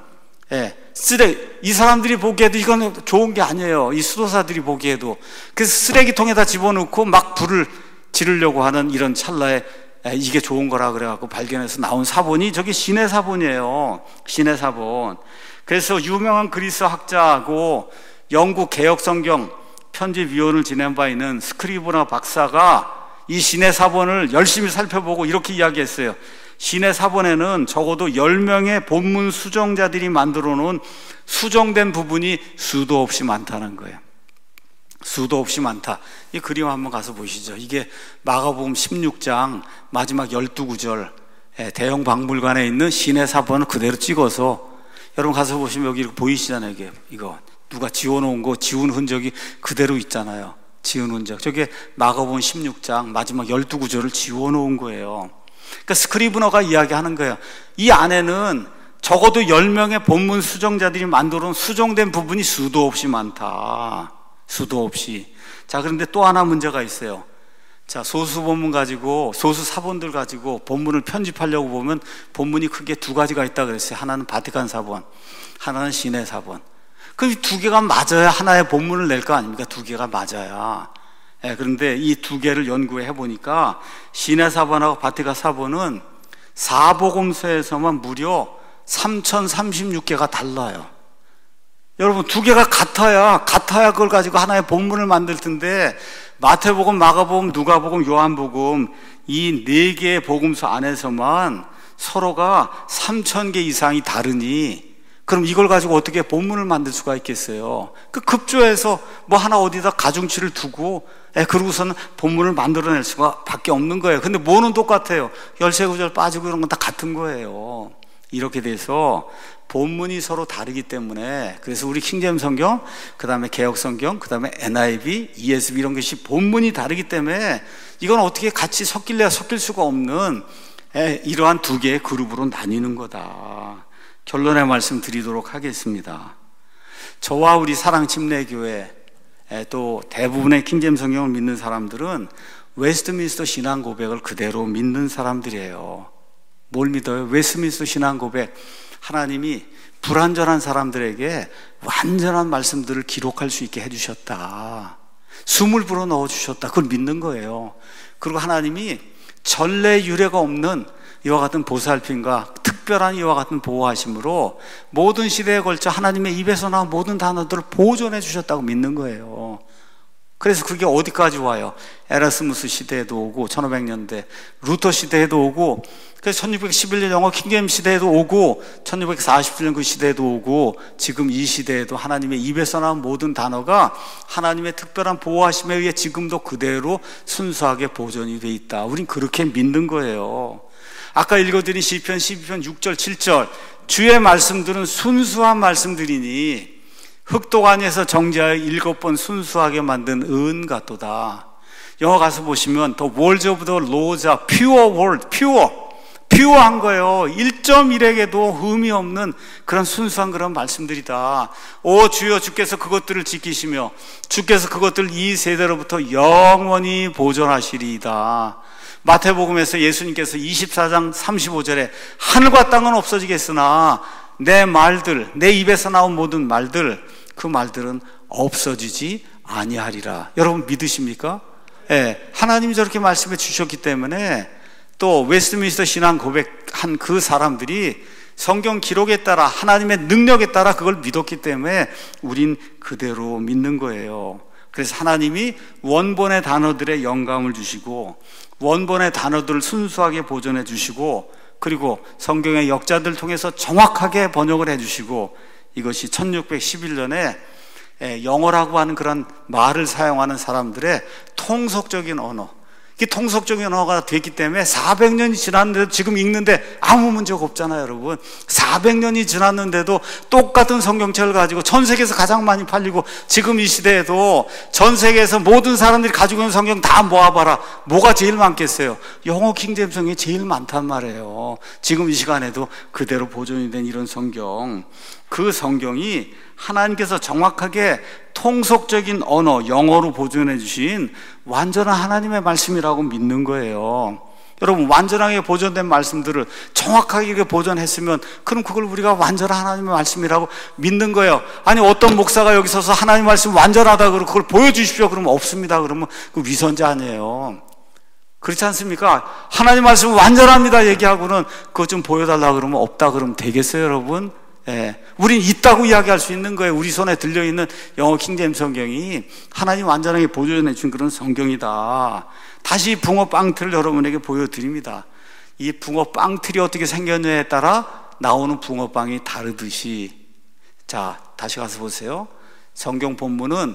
이 사람들이 보기에도 이건 좋은 게 아니에요. 이 수도사들이 보기에도. 그래서 쓰레기통에다 집어넣고 막 불을 지르려고 하는 이런 찰나에 이게 좋은 거라 그래갖고 발견해서 나온 사본이 저기 시내 사본이에요. 시내 사본. 그래서 유명한 그리스 학자하고 영국 개혁 성경 편집위원을 지낸 바 있는 스크리브너 박사가 이 시내 사본을 열심히 살펴보고 이렇게 이야기했어요. 시내 사본에는 적어도 10명의 본문 수정자들이 만들어 놓은 수정된 부분이 수도 없이 많다는 거예요. 수도 없이 많다. 이 그림 한번 가서 보시죠. 이게 마가복음 16장 마지막 12구절, 대형 박물관에 있는 시내 사본을 그대로 찍어서, 여러분 가서 보시면 여기 보이시잖아요. 이거 누가 지워놓은 거, 지운 흔적이 그대로 있잖아요. 지운 흔적. 저게 마가복음 16장 마지막 12구절을 지워놓은 거예요. 그러니까 스크리브너가 이야기하는 거예요. 이 안에는 적어도 10명의 본문 수정자들이 만들어 놓은 수정된 부분이 수도 없이 많다. 수도 없이. 자, 그런데 또 하나 문제가 있어요. 자, 소수 본문 가지고, 소수 사본들 가지고 본문을 편집하려고 보면 본문이 크게 두 가지가 있다 그랬어요. 하나는 바티칸 사본, 하나는 시내 사본. 그럼 이 두 개가 맞아야 하나의 본문을 낼 거 아닙니까? 두 개가 맞아야. 예, 그런데 이 두 개를 연구해 보니까 시내 사본하고 바티칸 사본은 사복음서에서만 무려 3036개가 달라요. 여러분, 두 개가 같아야 그걸 가지고 하나의 본문을 만들 텐데, 마태복음, 마가복음, 누가복음, 요한복음 이 네 개의 복음서 안에서만 서로가 3000개 이상이 다르니, 그럼 이걸 가지고 어떻게 본문을 만들 수가 있겠어요? 그 급조해서 뭐 하나 어디다 가중치를 두고, 그러고서는 본문을 만들어낼 수가 밖에 없는 거예요. 근데 뭐는 똑같아요. 열세구절 빠지고 이런 건 다 같은 거예요. 이렇게 돼서 본문이 서로 다르기 때문에, 그래서 우리 킹제임스 성경, 그 다음에 개역성경, 그 다음에 NIV, ESV 이런 것이 본문이 다르기 때문에 이건 어떻게 같이 섞일 수가 없는 이러한 두 개의 그룹으로 나뉘는 거다. 결론의 말씀 드리도록 하겠습니다. 저와 우리 사랑침례교회, 또 대부분의 킹제임스 성경을 믿는 사람들은 웨스트민스터 신앙 고백을 그대로 믿는 사람들이에요. 뭘 믿어요? 웨스트민스터 신앙 고백. 하나님이 불완전한 사람들에게 완전한 말씀들을 기록할 수 있게 해주셨다. 숨을 불어 넣어주셨다. 그걸 믿는 거예요. 그리고 하나님이 전례 유래가 없는 이와 같은 보살핌과 특별한 이와 같은 보호하심으로 모든 시대에 걸쳐 하나님의 입에서 나온 모든 단어들을 보존해 주셨다고 믿는 거예요. 그래서 그게 어디까지 와요? 에라스무스 시대에도 오고 1500년대 루터 시대에도 오고, 그래서 1611년 영어 킹제임 시대에도 오고 1647년 그 시대에도 오고, 지금 이 시대에도 하나님의 입에서 나온 모든 단어가 하나님의 특별한 보호하심에 의해 지금도 그대로 순수하게 보존이 돼 있다. 우린 그렇게 믿는 거예요. 아까 읽어드린 시편 12편 6절 7절 주의 말씀들은 순수한 말씀들이니 흑독안에서 정제하여 7번 순수하게 만든 은 같도다. 영어 가서 보시면 The words of the laws are pure word, 퓨어한 거예요. 1.1에게도 흠이 없는 그런 순수한 그런 말씀들이다. 오 주여, 주께서 그것들을 지키시며 주께서 그것들을 이 세대로부터 영원히 보존하시리이다. 마태복음에서 예수님께서 24장 35절에 하늘과 땅은 없어지겠으나 내 말들, 내 입에서 나온 모든 말들, 그 말들은 없어지지 아니하리라. 여러분 믿으십니까? 하나님이 저렇게 말씀해 주셨기 때문에, 또 웨스트민스터 신앙 고백한 그 사람들이 성경 기록에 따라 하나님의 능력에 따라 그걸 믿었기 때문에 우린 그대로 믿는 거예요. 그래서 하나님이 원본의 단어들의 영감을 주시고 원본의 단어들을 순수하게 보존해 주시고, 그리고 성경의 역자들 통해서 정확하게 번역을 해 주시고, 이것이 1611년에 영어라고 하는 그런 말을 사용하는 사람들의 통속적인 언어, 이 통속적인 언어가 됐기 때문에 400년이 지났는데도 지금 읽는데 아무 문제가 없잖아요, 여러분. 400년이 지났는데도 똑같은 성경책을 가지고 전 세계에서 가장 많이 팔리고, 지금 이 시대에도 전 세계에서 모든 사람들이 가지고 있는 성경 다 모아봐라. 뭐가 제일 많겠어요? 영어 킹제임스 성경이 제일 많단 말이에요. 지금 이 시간에도 그대로 보존이 된 이런 성경, 그 성경이 하나님께서 정확하게 통속적인 언어, 영어로 보존해 주신 완전한 하나님의 말씀이라고 믿는 거예요. 여러분, 완전하게 보존된 말씀들을 정확하게 이렇게 보존했으면 그럼 그걸 우리가 완전한 하나님의 말씀이라고 믿는 거예요. 아니, 어떤 목사가 여기 서서 하나님의 말씀 완전하다 그러고 그걸 보여주십시오 그러면 없습니다 그러면 그 위선자 아니에요. 그렇지 않습니까? 하나님 말씀 완전합니다 얘기하고는 그것 좀 보여달라 그러면 없다 그러면 되겠어요, 여러분? 우린 있다고 이야기할 수 있는 거예요. 우리 손에 들려있는 영어 킹제임스 성경이 하나님 완전하게 보존해 준 그런 성경이다. 다시 붕어 빵틀을 여러분에게 보여드립니다. 이 붕어 빵틀이 어떻게 생겼냐에 따라 나오는 붕어빵이 다르듯이, 자, 다시 가서 보세요. 성경 본문은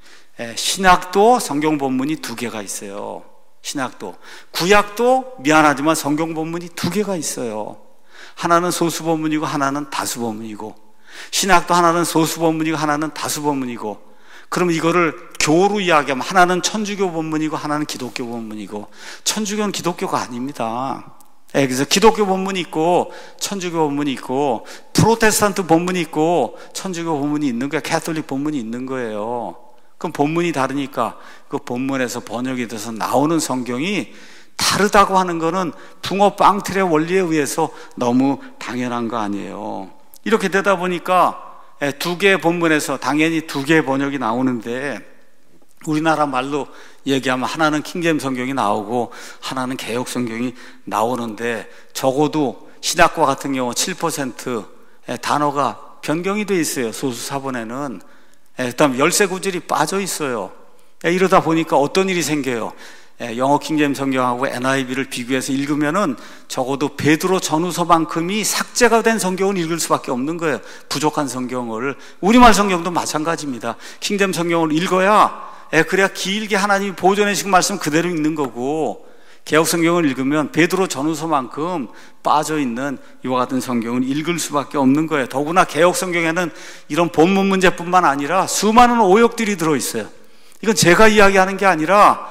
신약도 성경 본문이 2개가 있어요. 신약도, 구약도 미안하지만 성경 본문이 2개가 있어요. 하나는 소수 본문이고 하나는 다수 본문이고, 신약도 하나는 소수 본문이고 하나는 다수 본문이고, 그러면 이거를 교로 이야기하면 하나는 천주교 본문이고 하나는 기독교 본문이고, 천주교는 기독교가 아닙니다. 그래서 기독교 본문이 있고 천주교 본문이 있고 프로테스탄트 본문이 있고 천주교 본문이 있는 거예요. 캐톨릭 본문이 있는 거예요. 그럼 본문이 다르니까 그 본문에서 번역이 돼서 나오는 성경이 다르다고 하는 거는 붕어 빵틀의 원리에 의해서 너무 당연한 거 아니에요. 이렇게 되다 보니까 두 개의 본문에서 당연히 두 개의 번역이 나오는데, 우리나라 말로 얘기하면 하나는 킹제임스 성경이 나오고 하나는 개역 성경이 나오는데, 적어도 신약과 같은 경우 7% 단어가 변경이 돼 있어요. 소수 사본에는. 그다음 열세 구절이 빠져 있어요. 이러다 보니까 어떤 일이 생겨요? 영어 킹제임스 성경하고 NIV를 비교해서 읽으면은 적어도 베드로 전후서만큼이 삭제가 된 성경을 읽을 수밖에 없는 거예요. 부족한 성경을. 우리말 성경도 마찬가지입니다. 킹제임스 성경을 읽어야 그래야 길게 하나님이 보존해 주신 말씀 그대로 읽는 거고, 개역 성경을 읽으면 베드로 전후서만큼 빠져있는 이와 같은 성경을 읽을 수밖에 없는 거예요. 더구나 개역 성경에는 이런 본문 문제뿐만 아니라 수많은 오역들이 들어있어요. 이건 제가 이야기하는 게 아니라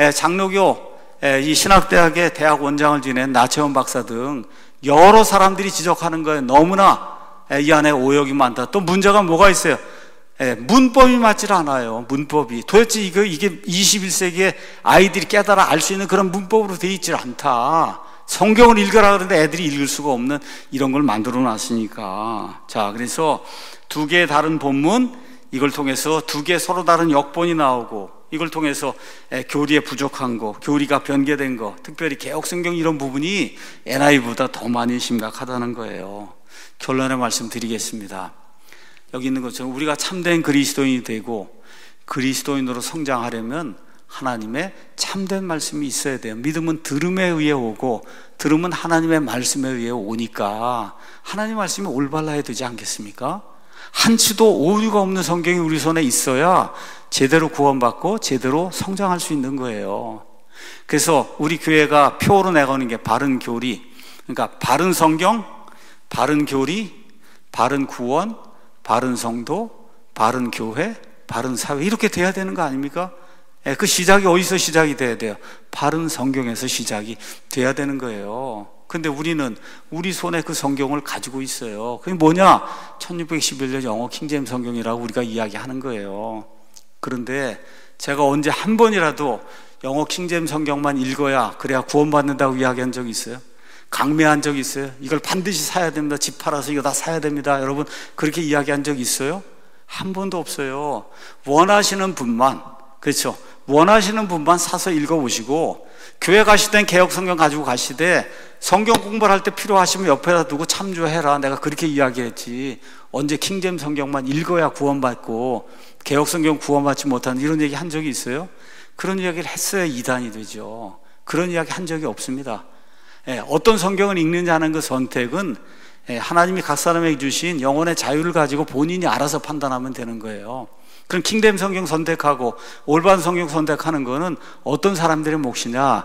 장로교 이 신학대학의 대학 원장을 지낸 나채원 박사 등 여러 사람들이 지적하는 거예요. 너무나 이 안에 오역이 많다. 또 문제가 뭐가 있어요? 문법이 맞질 않아요. 문법이 도대체 이게 21세기에 아이들이 깨달아 알 수 있는 그런 문법으로 되어 있질 않다. 성경을 읽으라 그러는데 애들이 읽을 수가 없는 이런 걸 만들어 놨으니까. 자, 그래서 두 개의 다른 본문, 이걸 통해서 두 개의 서로 다른 역본이 나오고, 이걸 통해서 교리에 부족한 거, 교리가 변개된 거, 특별히 개역성경 이런 부분이 NIV보다 더 많이 심각하다는 거예요. 결론의 말씀 드리겠습니다. 여기 있는 것처럼 우리가 참된 그리스도인이 되고 그리스도인으로 성장하려면 하나님의 참된 말씀이 있어야 돼요. 믿음은 들음에 의해 오고 들음은 하나님의 말씀에 의해 오니까 하나님의 말씀이 올바라야 되지 않겠습니까? 한치도 오류가 없는 성경이 우리 손에 있어야 제대로 구원받고 제대로 성장할 수 있는 거예요. 그래서 우리 교회가 표로 내거는 게 바른 교리, 그러니까 바른 성경, 바른 교리, 바른 구원, 바른 성도, 바른 교회, 바른 사회, 이렇게 돼야 되는 거 아닙니까? 그 시작이 어디서 시작이 돼야 돼요? 바른 성경에서 시작이 돼야 되는 거예요. 근데 우리는 우리 손에 그 성경을 가지고 있어요. 그게 뭐냐? 1611년 영어 킹제임스 성경이라고 우리가 이야기하는 거예요. 그런데 제가 언제 한 번이라도 영어 킹제임스 성경만 읽어야 그래야 구원받는다고 이야기한 적이 있어요? 강매한 적이 있어요? 이걸 반드시 사야 됩니다. 집 팔아서 이거 다 사야 됩니다. 여러분 그렇게 이야기한 적이 있어요? 한 번도 없어요. 원하시는 분만, 그렇죠? 원하시는 분만 사서 읽어보시고, 교회 가실 땐 개역 성경 가지고 가시되 성경 공부를 할 때 필요하시면 옆에다 두고 참조해라. 내가 그렇게 이야기했지. 언제 킹제임스 성경만 읽어야 구원받고 개역 성경 구원받지 못하는 이런 얘기 한 적이 있어요? 그런 이야기를 했어야 이단이 되죠. 그런 이야기 한 적이 없습니다. 어떤 성경을 읽느냐 하는 그 선택은 하나님이 각 사람에게 주신 영혼의 자유를 가지고 본인이 알아서 판단하면 되는 거예요. 그럼 킹제임스 성경 선택하고 올바른 성경 선택하는 거는 어떤 사람들의 몫이냐?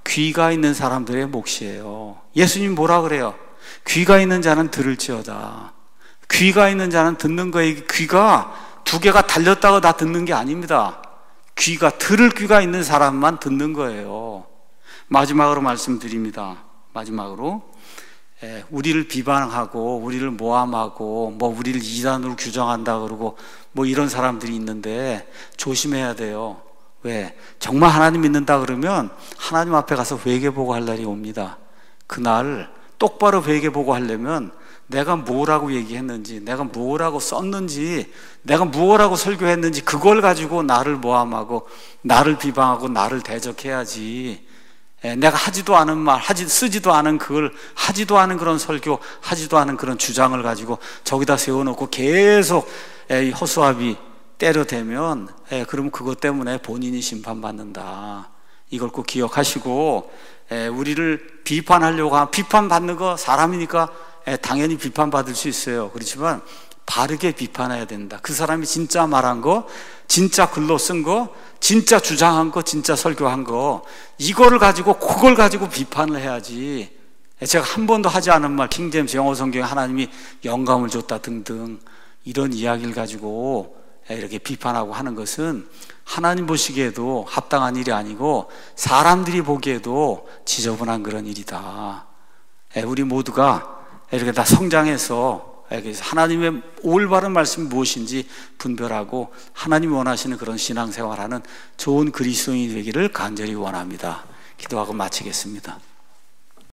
귀가 있는 사람들의 몫이에요. 예수님 뭐라 그래요? 귀가 있는 자는 들을지어다. 귀가 있는 자는 듣는 거예요. 귀가 두 개가 달렸다고 다 듣는 게 아닙니다. 귀가, 들을 귀가 있는 사람만 듣는 거예요. 마지막으로 말씀드립니다. 마지막으로 우리를 비방하고 우리를 모함하고 우리를 이단으로 규정한다 그러고 이런 사람들이 있는데 조심해야 돼요. 왜? 정말 하나님 믿는다 그러면 하나님 앞에 가서 회개보고 할 날이 옵니다. 그날 똑바로 회개보고 하려면 내가 뭐라고 얘기했는지, 내가 뭐라고 썼는지, 내가 뭐라고 설교했는지 그걸 가지고 나를 모함하고 나를 비방하고 나를 대적해야지. 내가 하지도 않은 말, 쓰지도 않은 글, 하지도 않은 그런 설교, 하지도 않은 그런 주장을 가지고 저기다 세워놓고 계속 허수아비 때려대면 그러면 그것 때문에 본인이 심판받는다. 이걸 꼭 기억하시고, 우리를 비판하려고 하면 비판받는 거 사람이니까 당연히 비판받을 수 있어요. 그렇지만 바르게 비판해야 된다. 그 사람이 진짜 말한 거, 진짜 글로 쓴 거, 진짜 주장한 거, 진짜 설교한 거, 이거를 가지고 그걸 가지고 비판을 해야지. 제가 한 번도 하지 않은 말, 킹제임스 영어 성경에 하나님이 영감을 줬다 등등 이런 이야기를 가지고 이렇게 비판하고 하는 것은 하나님 보시기에도 합당한 일이 아니고 사람들이 보기에도 지저분한 그런 일이다. 우리 모두가 이렇게 다 성장해서 그래서 하나님의 올바른 말씀이 무엇인지 분별하고 하나님이 원하시는 그런 신앙생활하는 좋은 그리스도인이 되기를 간절히 원합니다. 기도하고 마치겠습니다.